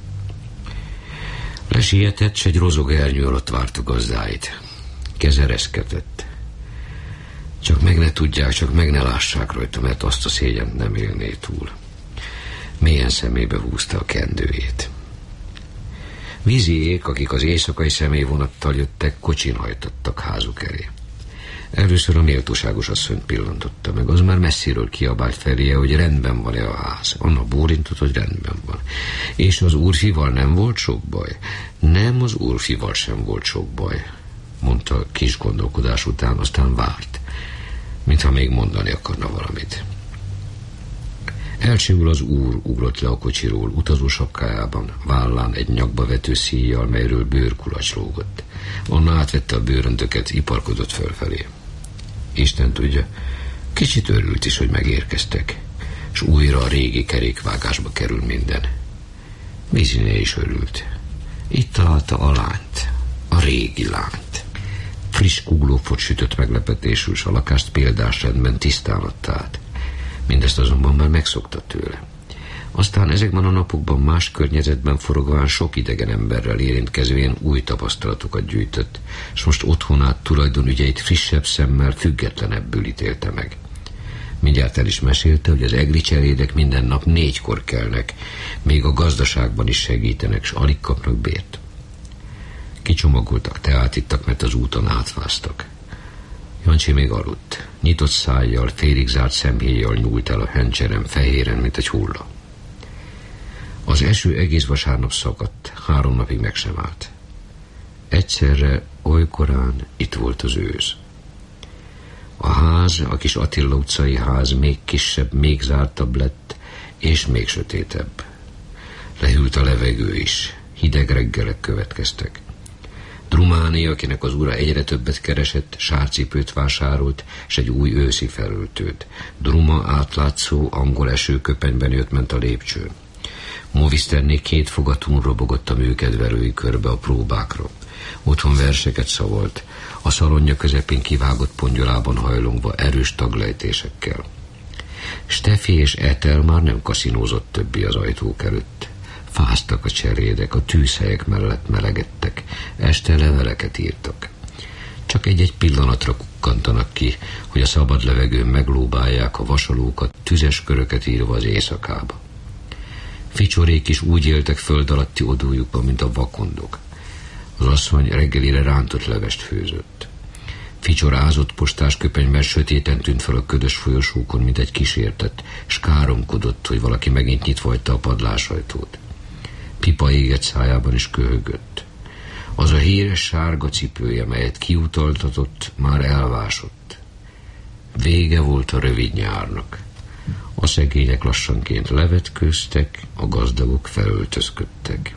Lesietett, s egy rozog ernyő alatt várta gazdáit. Keze reszketett. Csak meg ne tudják, csak meg ne lássák rajta, mert azt a szégyent nem élné túl. Mélyen szemébe húzta a kendőjét. Víziék, akik az éjszakai személyvonattal jöttek, kocsin hajtottak házuk elé. Először a méltóságos asszony pillantotta meg, az már messziről kiabált feléje, hogy rendben van-e a ház. Anna bólintott, hogy rendben van. És az úrfival nem volt sok baj? Nem, az úrfival sem volt sok baj, mondta kis gondolkodás után, aztán várt, mintha még mondani akarna valamit. Elségül az úr ugrott le a kocsiról, utazósapkájában, vállán egy nyakba vető szíjjal, melyről bőrkulacs lógott. Anna átvette a bőröndöket, iparkodott fölfelé. Isten tudja, kicsit örült is, hogy megérkeztek, és újra a régi kerékvágásba kerül minden. Víziné is örült. Itt találta a lányt, a régi lányt. Friss kuglófot sütött meglepetésül, s a lakást példás rendben tisztán adta át. Mindezt azonban már megszokta tőle. Aztán ezekben a napokban más környezetben forogván sok idegen emberrel érintkezően új tapasztalatokat gyűjtött, és most otthonát, tulajdonügyeit frissebb szemmel, függetlenebbül ítélte meg. Mindjárt el is mesélte, hogy az egri cselédek minden nap 4-kor kelnek, még a gazdaságban is segítenek, s alig kapnak bért. Kicsomagoltak, teát ittak, mert az úton átváztak. Jancsi még aludt. Nyitott szájjal, félig zárt szemhéjjal nyúlt el a hencserem, fehéren, mint egy hulla. Az eső egész vasárnap szakadt, 3 napig meg sem állt. Egyszerre, oly korán itt volt az ősz. A ház, a kis Attila utcai ház még kisebb, még zártabb lett, és még sötétebb. Lehűlt a levegő is, hideg reggelek következtek. Drumáné, akinek az ura egyre többet keresett, sárcipőt vásárolt, s egy új őszi felöltőt. Druma átlátszó, angol esőköpenyben jött-ment a lépcsőn. Moviszterné 2 fogatún robogott a műkedvelői körbe a próbákra. Otthon verseket szavolt, a szalonja közepén kivágott pongyolában hajlongva erős taglejtésekkel. Steffi és Ethel már nem kaszinózott többi az ajtók előtt. Fáztak a cserédek, a tűzhelyek mellett melegedtek, este leveleket írtak. Csak egy-egy pillanatra kukkantanak ki, hogy a szabad levegőn meglóbálják a vasalókat, tüzes köröket írva az éjszakába. Ficsorék is úgy éltek föld alatti odójukban, mint a vakondok. Az asszony reggelire rántott levest főzött. Ficsor ázott postásköpenyben sötéten tűnt fel a ködös folyosókon, mint egy kísértett, s káromkodott, hogy valaki megint nyitva hagyta a padlásajtót. Pipa égett szájában is köhögött. Az a híres sárga cipője, melyet kiutaltatott, már elvásott. Vége volt a rövid nyárnak. A szegények lassanként levetkőztek, a gazdagok felöltözködtek.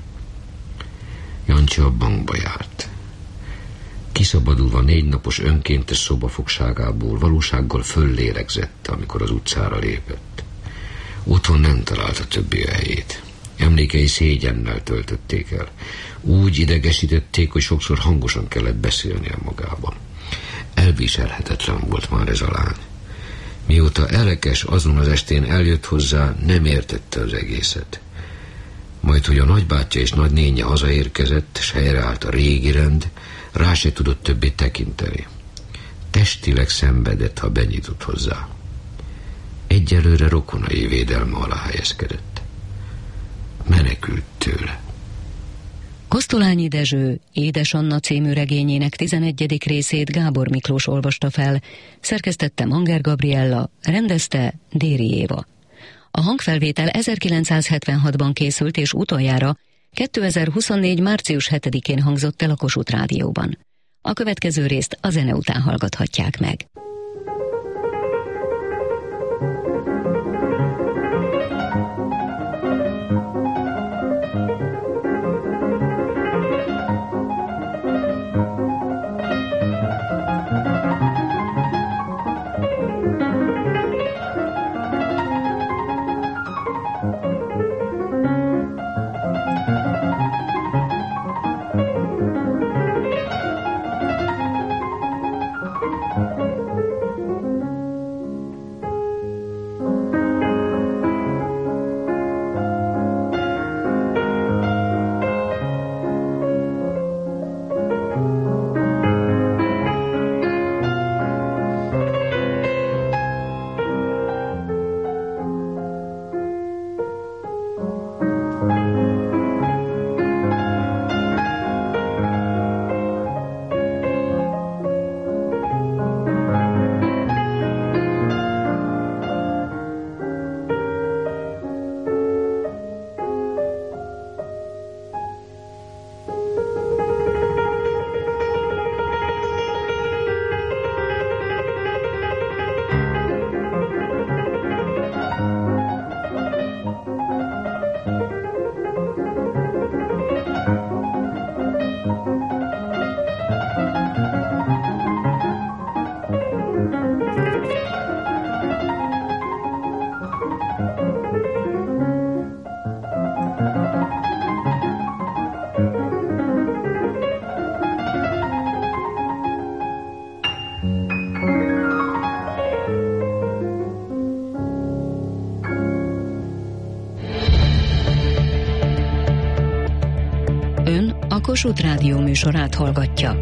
Jancsi a bankba járt. Kiszabadulva 4 napos önkéntes szobafogságából valósággal föllélegzett, amikor az utcára lépett. Otthon nem találta többi a helyét. Emlékei szégyennel töltötték el. Úgy idegesítették, hogy sokszor hangosan kellett beszélnie magában. Elviselhetetlen volt már ez a lány. Mióta Elekes azon az estén eljött hozzá, nem értette az egészet. Majd, hogy a nagybátyja és nagynénje hazaérkezett, s helyreállt a régi rend, rá se tudott többé tekinteni. Testileg szenvedett, ha benyitott hozzá. Egyelőre rokonai védelme alá helyezkedett. Menekült tőle. Kosztolányi Dezső Édes Anna című regényének 11. részét Gábor Miklós olvasta fel, szerkesztette Manger Gabriella, rendezte Déri Éva. A hangfelvétel 1976-ban készült, és utoljára 2024. március 7-én hangzott el a Kossuth Rádióban. A következő részt a zene után hallgathatják meg. Kossuth Rádió műsorát hallgatja.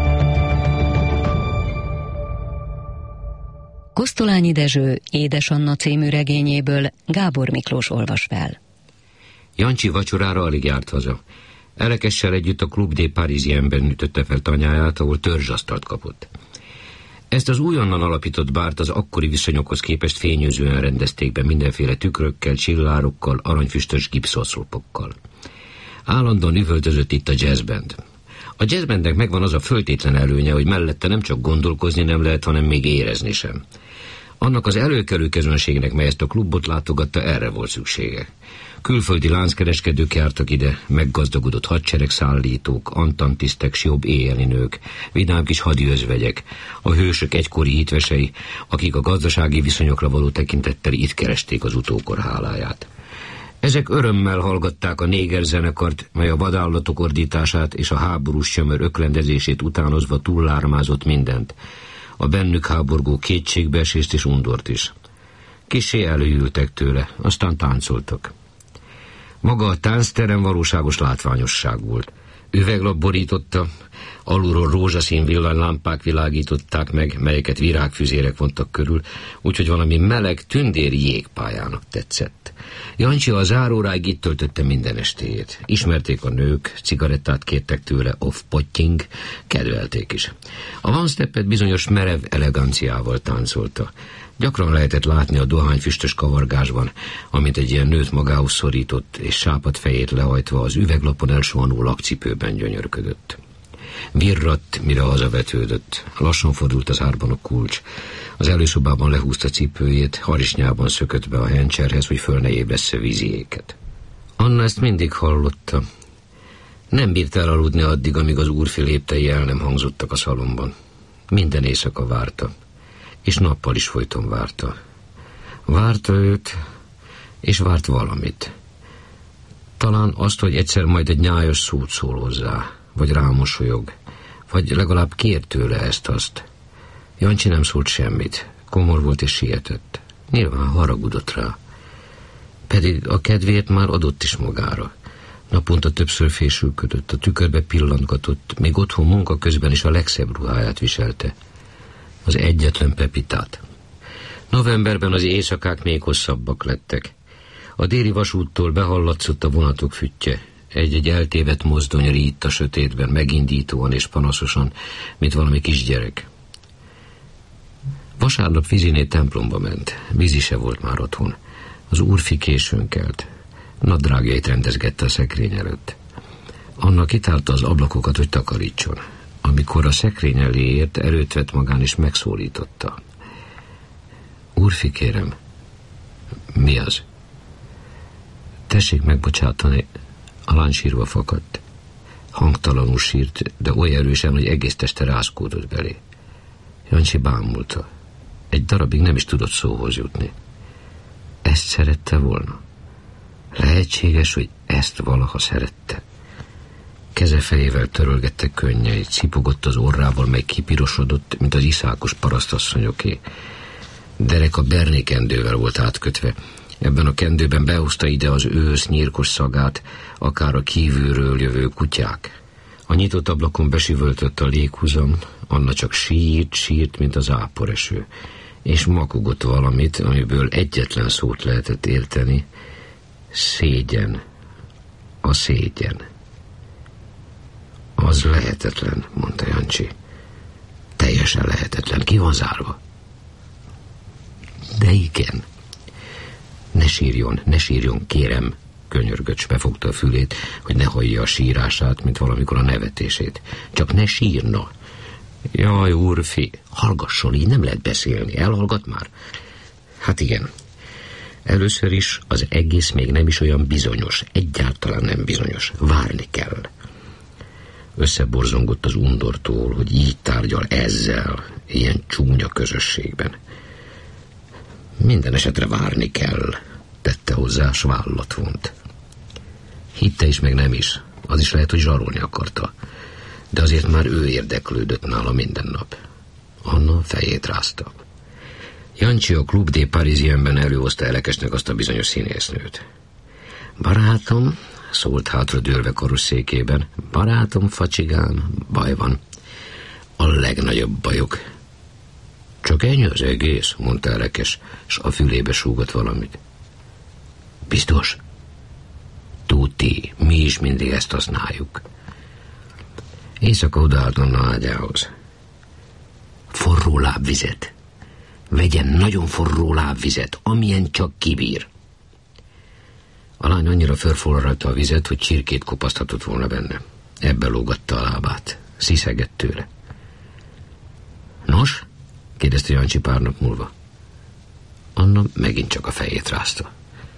Kosztolányi Dezső Édes Anna című regényéből Gábor Miklós olvas fel. Jancsi vacsorára alig járt haza. Elekessel együtt a Club des Parisienben ütötte fel tanyáját, ahol törzsasztalt kapott. Ezt az újonnan alapított bárt az akkori viszonyokhoz képest fényűzően rendezték be mindenféle tükrökkel, csillárokkal, aranyfüstös gipszoszlopokkal. Állandóan üvöltözött itt a jazzband. A jazzbandnek megvan az a föltétlen előnye, hogy mellette nem csak gondolkozni nem lehet, hanem még érezni sem. Annak az előkelő közönségnek, mely ezt a klubot látogatta, erre volt szüksége. Külföldi lánckereskedők jártak ide, meggazdagodott hadseregszállítók, antantisztek, s jobb éjjeli nők, vidám kis hadiözvegyek, a hősök egykori hitvesei, akik a gazdasági viszonyokra való tekintettel itt keresték az utókor háláját. Ezek örömmel hallgatták a néger zenekart, mely a vadállatok ordítását és a háborús csömör öklendezését utánozva túllármázott mindent, a bennük háborgó kétségbeesést és undort is. Kissé előültek tőle, aztán táncoltak. Maga a táncterem valóságos látványosság volt. Üveglap borította, alulról rózsaszín villanylámpák világították meg, melyeket virágfüzérek vontak körül, úgyhogy valami meleg, tündéri jégpályának tetszett. Jancsi a záróráig itt töltötte minden estéjét. Ismerték a nők, cigarettát kértek tőle, off-potting, kedvelték is. A one-steppet bizonyos merev eleganciával táncolta. Gyakran lehetett látni a dohányfüstös kavargásban, amint egy ilyen nőt magához szorított, és sápadt fejét lehajtva az üveglapon elsuhanó lakcipőben gyönyörködött. Virradt, mire hazavetődött. Lassan fordult az árban a kulcs. Az előszobában lehúzta cipőjét, harisnyában szökött be a hencserhez, hogy föl ne ébressze víziéket. Anna ezt mindig hallotta. Nem bírt elaludni addig, amíg az úrfi léptei el nem hangzottak a szalomban. Minden éjszaka várta. És nappal is folyton várta. Várta őt, és várt valamit. Talán azt, hogy egyszer majd egy nyájas szót szól hozzá, vagy rámosolyog, vagy legalább kér tőle ezt-azt. Jancsi nem szólt semmit, komor volt és sietett. Nyilván haragudott rá. Pedig a kedvéért már adott is magára. Naponta többször fésülködött, a tükörbe pillantgatott, még otthon munka közben is a legszebb ruháját viselte. Az egyetlen Pepitát. Novemberben az éjszakák még hosszabbak lettek. A déli vasúttól behallatszott a vonatok füttye. Egy-egy eltévedt mozdony rítt a sötétben, megindítóan és panaszosan, mint valami kisgyerek. Vasárnap Fiziné templomba ment. Vizi se volt már otthon. Az úrfi későn kelt. Nadrágjait rendezgette a szekrény előtt. Anna kitárta az ablakokat, hogy takarítson. Amikor a szekrény elé ért, erőt vett magán és megszólította. Úrfi, kérem. Mi az? Tessék megbocsátani. A lány sírva fakadt. Hangtalanul sírt, de oly erősen, hogy egész teste rázkódott belé. Jancsi bámulta. Egy darabig nem is tudott szóhoz jutni. Ezt szerette volna? Lehetséges, hogy ezt valaha szerette? Keze fejével törölgette könnyeit, szipogott az orrával, mely kipirosodott, mint az iszákos parasztasszonyoké. Dereka bernékendővel volt átkötve. Ebben a kendőben behozta ide az ősz nyírkos szagát, akár a kívülről jövő kutyák. A nyitott ablakon besüvöltött a léghuzam, Anna csak sírt, mint az áporeső, és makogott valamit, amiből egyetlen szót lehetett érteni. Szégyen. A szégyen. Az lehetetlen, mondta Jancsi. Teljesen lehetetlen. Ki van zárva? De igen. Ne sírjon, kérem, könyörgött, s befogta a fülét, hogy ne hallja a sírását, mint valamikor a nevetését. Csak ne sírna. Jaj, úrfi, hallgasson, így nem lehet beszélni. Elhallgat már? Hát igen. Először is az egész még nem is olyan bizonyos. Egyáltalán nem bizonyos. Várni kell. Összeborzongott az undortól, hogy így tárgyal ezzel, ilyen csúnya közösségben. Minden esetre várni kell, tette hozzá, s vállat vont. Hitte is, meg nem is. Az is lehet, hogy zsarolni akarta. De azért már ő érdeklődött nála minden nap. Anna fejét rázta. Jancsi a Club des Parisienben előhozta Elekesnek azt a bizonyos színésznőt. Barátom, szólt hátra dőlve karosszékében, barátom, facsigám, baj van. A legnagyobb bajok. Csak ennyi az egész, mondta Elekes, s a fülébe súgott valamit. Biztos? Tuti, mi is mindig ezt használjuk. Éjszaka odaállt Anna ágyához. Forró lábvizet. Vegyen nagyon forró lábvizet, amilyen csak kibír. A lány annyira fölforralta a vizet, hogy csirkét kopaszthatott volna benne. Ebbe lógatta a lábát. Sziszegett tőle. Nos? kérdezte Jancsi pár nap múlva. Anna megint csak a fejét rázta.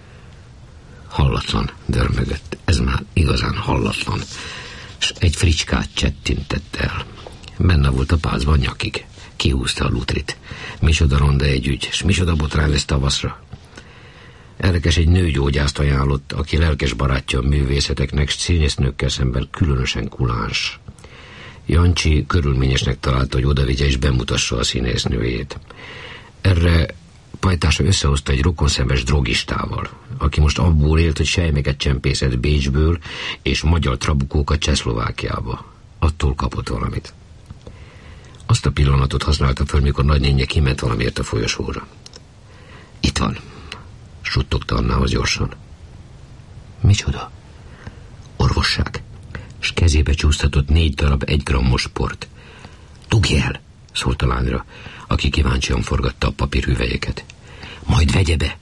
Hallatlan, dörmögött. Ez már igazán hallatlan. S egy fricskát csettintett el. Benne volt a pálcban nyakig. Kihúzta a lutrit. Micsoda ronda egy ügy, s micsoda botrány lesz tavaszra. Érdekes, egy nőgyógyászt ajánlott, aki lelkes barátja a művészeteknek, s színésznőkkel szemben különösen kuláns. Jancsi körülményesnek találta, hogy odavigye és bemutassa a színésznőjét. Erre pajtása összehozta egy rokonszenves drogistával, aki most abból élt, hogy sejmeket csempészett Bécsből, és magyar trabukókat Csehszlovákiába. Attól kapott valamit. Azt a pillanatot használta föl, mikor nagynénye kiment valamiért a folyosóra. Itt van, suttogta Annához gyorsan. Micsoda? Orvosság. S kezébe csúsztatott 4 darab 1 grammos port. Dugj el, szólt a lányra, aki kíváncsian forgatta a papírhüvelyeket. Majd vegye be.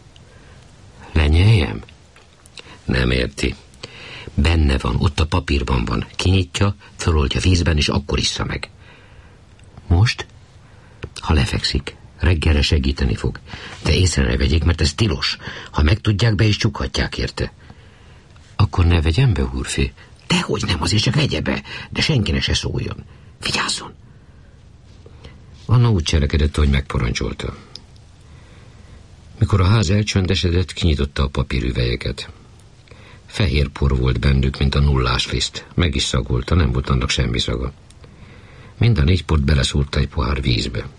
Lenyeljem? Nem érti. Benne van, ott a papírban van. Kinyitja, föloltja vízben, és akkor issza meg. Most? Ha lefekszik, reggelre segíteni fog. De észre ne vegyék, mert ez tilos. Ha megtudják, be is csukhatják érte. Akkor ne vegyem be, úrfi? Dehogy nem, azért csak vegye be, de senkinek se szóljon. Vigyázzon! Anna úgy cselekedett, hogy megparancsolta. Mikor a ház elcsöndesedett, kinyitotta a papírüvelyeket. Fehér por volt bennük, mint a nullás liszt. Meg is szagolta, nem volt annak semmi szaga. Mind a 4 port beleszúrta egy pohár vízbe.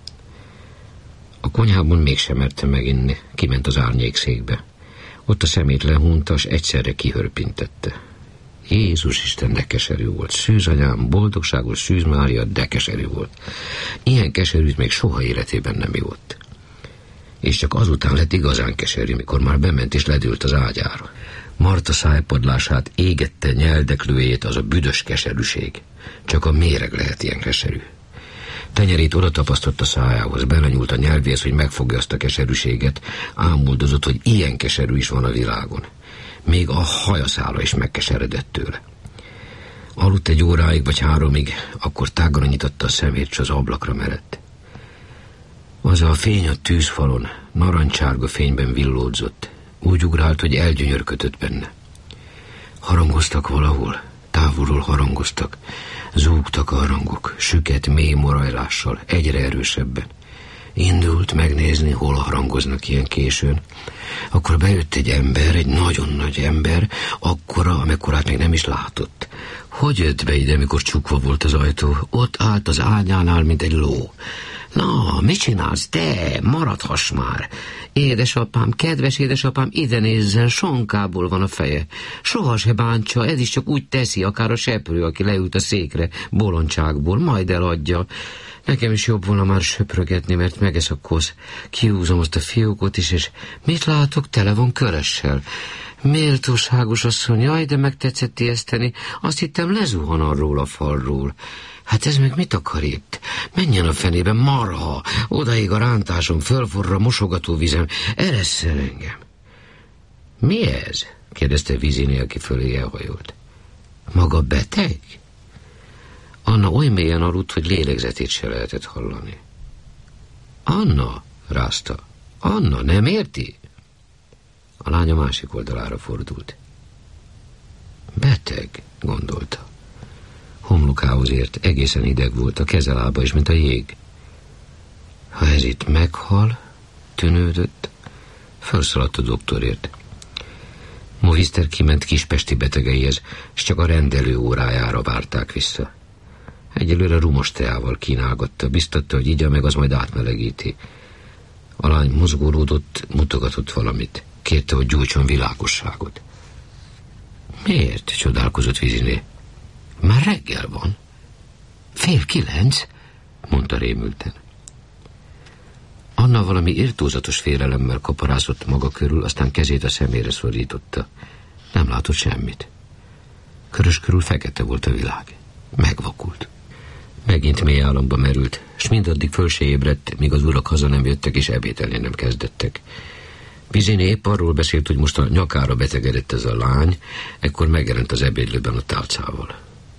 A konyhában mégsem merte meginni, kiment az árnyékszékbe. Ott a szemét lehúnta, s egyszerre kihörpintette. Jézus Isten, de keserű volt. Szűzanyám, boldogságos Szűz Mária, de keserű volt. Ilyen keserűt még soha életében nem ivott. És csak azután lett igazán keserű, mikor már bement és ledült az ágyára. Marta szájpadlását égette nyeldeklőjét az a büdös keserűség. Csak a méreg lehet ilyen keserű. Tenyerét oda tapasztott a szájához, belenyúlt a nyelvéhez, hogy megfogja azt a keserűséget, ámuldozott, hogy ilyen keserű is van a világon. Még a hajaszála is megkeseredett tőle. Aludt 1 óráig vagy 3-ig, akkor tágra nyitotta a szemét, s az ablakra merett. Az a fény a tűzfalon, narancsárga fényben villódzott. Úgy ugrált, hogy elgyönyörködött benne. Harangoztak valahol, távolról harangoztak. Zúgtak a harangok, süket mély morajlással, egyre erősebben. Indult megnézni, hol harangoznak ilyen későn. Akkor bejött egy ember, egy nagyon nagy ember, akkora, amekkorát még nem is látott. Hogy jött be ide, mikor csukva volt az ajtó? Ott állt az ágyánál, mint egy ló. Na, mit csinálsz? Te, maradhass már! Édesapám, kedves édesapám, ide nézzen, sonkából van a feje. Soha se bántsa, ez is csak úgy teszi, akár a seprő, aki leült a székre, bolondságból, majd eladja. Nekem is jobb volna már söprögetni, mert megesz a kosz. Kihúzom azt a fiókot is, és mit látok? Tele van körössel. Méltóságos asszony, jaj, de megtetszett ijeszteni. Azt hittem, lezuhan arról a falról. Hát ez meg mit akar itt? Menjen a fenébe, marha! Odaig a rántásom, fölforra a mosogatóvizem. Eresszel engem. Mi ez? kérdezte Vizini, aki fölé elhajolt. Maga beteg? Anna oly mélyen aludt, hogy lélegzetét se lehetett hallani. Anna, rázta. Anna, nem érti? A lány a másik oldalára fordult. Beteg, gondolta. Homlokához ért, egészen hideg volt, a kezelába is, mint a jég. Ha ez itt meghal, tűnődött, felszaladt a doktorért. Mohiszter kiment kispesti betegeihez, s csak a rendelő órájára várták vissza. Egyelőre rumos teával kínálgatta, biztatta, hogy igya meg, az majd átmelegíti. A lány mozgolódott, mutogatott valamit. Kérte, hogy gyújtson világosságot. Miért? Csodálkozott Viziné. Már reggel van. 8:30, mondta rémülten. Anna valami irtózatos félelemmel kaparászott maga körül, aztán kezét a szemére szorította. Nem látott semmit. Körös körül fekete volt a világ. Megvakult. Megint mély álomba merült, s mindaddig föl se ébredt, míg az urak haza nem jöttek, és ebédelni nem kezdettek. Viziné épp arról beszélt, hogy most a nyakára betegedett ez a lány, ekkor megjelent az ebédlőben a tálcával.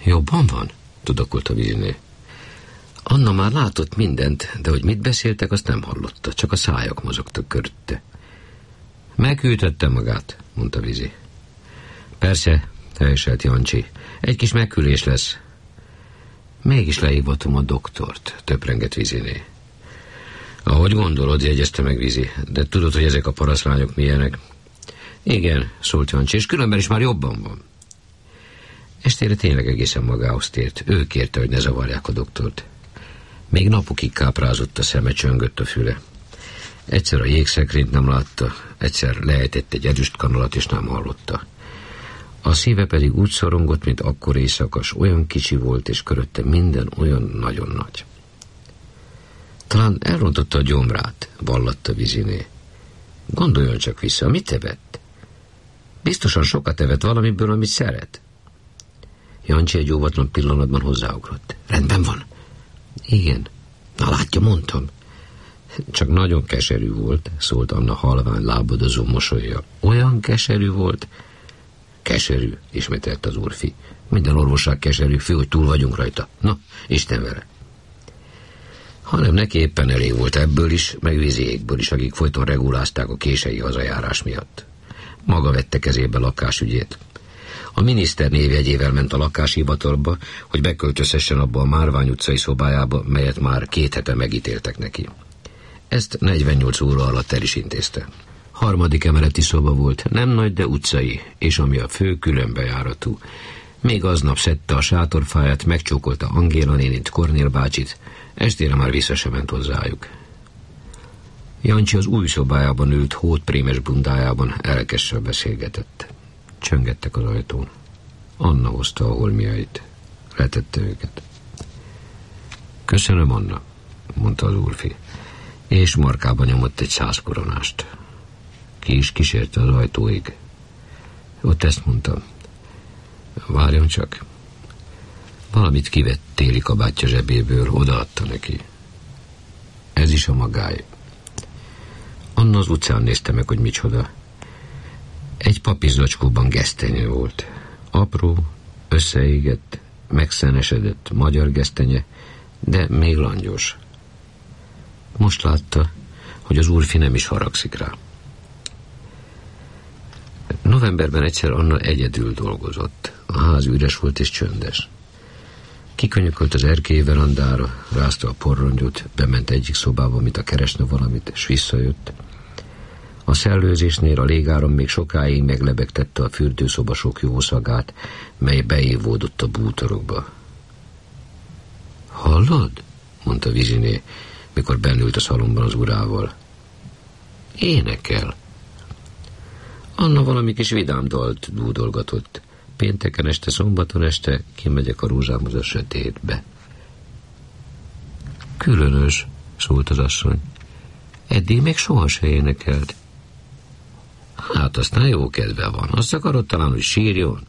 Jobban van? Tudakolta Viziné. Anna már látott mindent, de hogy mit beszéltek, azt nem hallotta, csak a szájak mozogtak körütte. Meghűtötte magát, mondta Vizi. Persze, helyeselt Jancsi. Egy kis megkülés lesz. Mégis lehívatom a doktort, töprengett Viziné. Ahogy gondolod, jegyezte meg Vizi, de tudod, hogy ezek a paraszlányok milyenek? Igen, szólt Jancsi, és különben is már jobban van. Estére tényleg egészen magához tért. Ő kérte, hogy ne zavarják a doktort. Még napokig káprázott a szeme, csöngött a füle. Egyszer a jégszekrényt nem látta, egyszer leejtett egy ezüstkanalat, és nem hallotta. A szíve pedig úgy szorongott, mint akkor éjszakas, olyan kicsi volt, és körötte minden olyan nagyon nagy. Talán elrontotta a gyomrát, vallatta Viziné. Gondoljon csak vissza, mit evett? Biztosan sokat evett valamiből, amit szeret. Jancsi egy óvatlan pillanatban hozzáugrott. Rendben van? Igen. Na látja, mondtam. Csak nagyon keserű volt, szólt Anna halvány lábadozó mosollyal. Olyan keserű volt? Keserű, ismételt az úrfi. Minden orvosság keserű, fő, hogy túl vagyunk rajta. Na, Isten vele. Hanem neki éppen elég volt ebből is, meg Viziékből is, akik folyton regulázták a kései hazajárás miatt. Maga vette kezébe lakásügyét. A miniszter névjegyével ment a lakáshivatalba, hogy beköltözhessen abba a Márvány utcai szobájába, melyet már 2 hete megítéltek neki. Ezt 48 óra alatt el is intézte. 3. emeleti szoba volt, nem nagy, de utcai, és ami a fő, különbejáratú. Még aznap szedte a sátorfáját, megcsókolta Angéla nénit, Kornél bácsit, estére már vissza sem ment hozzájuk. Jancsi az új szobájában ült, hótprémes bundájában, elkessel beszélgetett. Csöngettek az ajtón. Anna hozta a holmiait. Letette őket. Köszönöm, Anna, mondta az úrfi, és markába nyomott egy 100 koronást. Ki is kísérte az ajtóig. Ott ezt mondtam. Várjon csak. Valamit kivett téli kabátja zsebéből, odaadta neki. Ez is a magáé. Anna az utcán nézte meg, hogy micsoda. Egy papírzacskóban gesztenye volt. Apró, összeégett, megszenesedett magyar gesztenye, de még langyos. Most látta, hogy az úrfi nem is haragszik rá. Novemberben egyszer Anna egyedül dolgozott. A ház üres volt és csöndes. Kikönyökölt az erkélyi verandára, rázta a porrongyot, bement egyik szobába, mint a keresne valamit, és visszajött. A szellőzésnél a légáram még sokáig meglebegtette a fürdőszoba sok jó szagát, mely beívódott a bútorokba. Hallod? Mondta Viziné, mikor bennült a szalomban az urával. Énekel. Anna valami kis vidám dalt dúdolgatott. Pénteken este, szombaton este kimegyek a rózsámhoz a sötétbe. Különös, szólt az asszony. Eddig még soha se énekelt. Hát aztán jó kedve van. Azt akarod talán, hogy sírjon?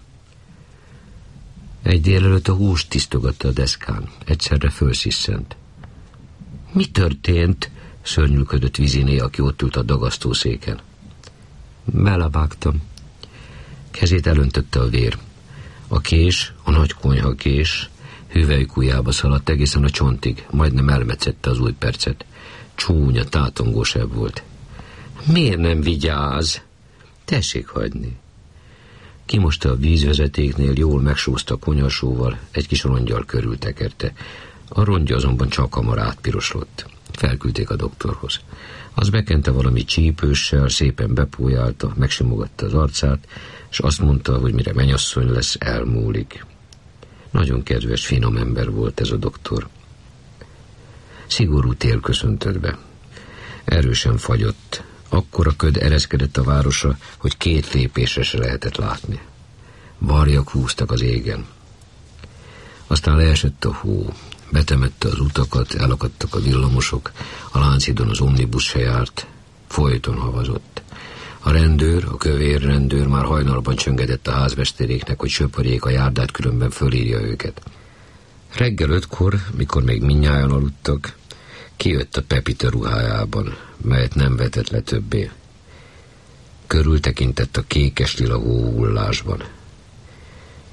Egy délelőtt a húst tisztogatta a deszkán. Egyszerre fölsziszent. Mi történt? Szörnyűködött Viziné, aki ott ült a dagasztószéken. Belevágtam. Kezét elöntötte a vér. A kés, a nagy konyha kés, hüvelykujjába szaladt egészen a csontig, majdnem elmetszette az új percet. Csúnya, tátongó seb volt. Miért nem vigyáz? Tessék hagyni. Kimosta a vízvezetéknél, jól megsózta a konyhasóval, egy kis rongyal körül tekerte. A rongyja azonban csak hamar átpiroslott. Felküldték a doktorhoz. Az bekente valami csípőssel, szépen bepójálta, megsimogatta az arcát, és azt mondta, hogy mire mennyasszony lesz, elmúlik. Nagyon kedves, finom ember volt ez a doktor. Szigorú tél köszöntött be. Erősen fagyott. Akkora köd ereszkedett a városra, hogy 2 lépésre se lehetett látni. Varjak húztak az égen. Aztán leesett a hó. Betemette az utakat, elakadtak a villamosok, a Lánchídon az omnibus se járt, folyton havazott. A rendőr, a kövér rendőr már hajnalban csöngetett a házmesteréknek, hogy söpörjék a járdát, különben fölírja őket. Reggel 5-kor, mikor még mindnyájan aludtak, kijött a Pepita ruhájában, melyet nem vetett le többé. Körültekintett a kékes lila hóhullásban. Mély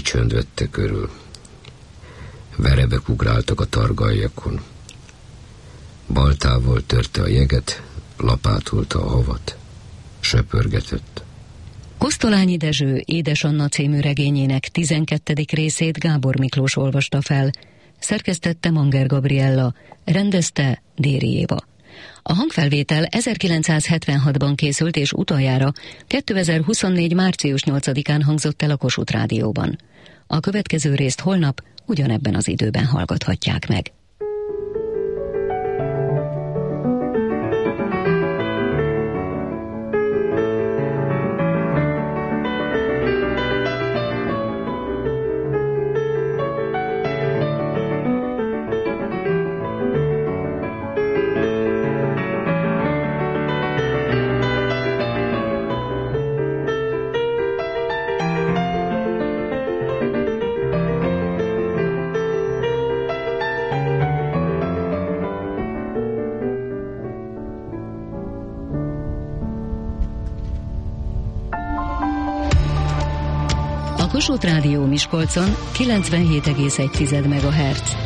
csönd vette körül. Verebek ugráltak a targaljakon. Baltával törte a jeget, lapátolta a havat. Söpörgetett. Kosztolányi Dezső Édes Anna című regényének 12. részét Gábor Miklós olvasta fel. Szerkesztette Manger Gabriella, rendezte Déri Éva. A hangfelvétel 1976-ban készült, és utoljára 2024. március 8-án hangzott el a Kossuth Rádióban. A következő részt holnap ugyanebben az időben hallgathatják meg. Kossuth Rádió Miskolcon 97,1 MHz.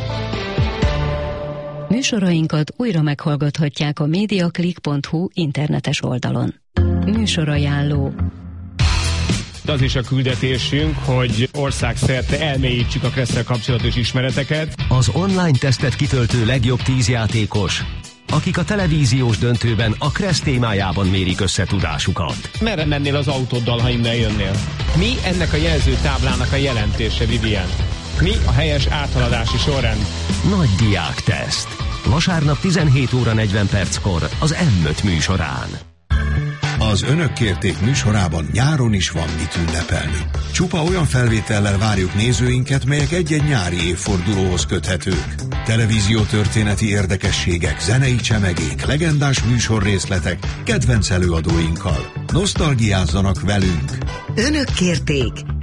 Műsorainkat újra meghallgathatják a mediaclick.hu internetes oldalon. Műsorajánló. Az is a küldetésünk, hogy országszerte elmélyítsük a Kresszel kapcsolatos ismereteket. Az online tesztet kitöltő legjobb 10 játékos, akik a televíziós döntőben a Kressz témájában mérik össze tudásukat. Merre mennél az autóddal, ha innen jönnél? Mi ennek a jelzőtáblának a jelentése, Vivian? Mi a helyes áthaladási sorrend? Nagy diákteszt. Vasárnap 17 óra 40 perckor az M5 műsorán. Az Önök kérték műsorában nyáron is van mit ünnepelni. Csupa olyan felvétellel várjuk nézőinket, melyek egy-egy nyári évfordulóhoz köthetők. Televíziótörténeti érdekességek, zenei csemegék, legendás műsorrészletek, kedvenc előadóinkkal. Nosztalgiázzanak velünk! Önök kérték!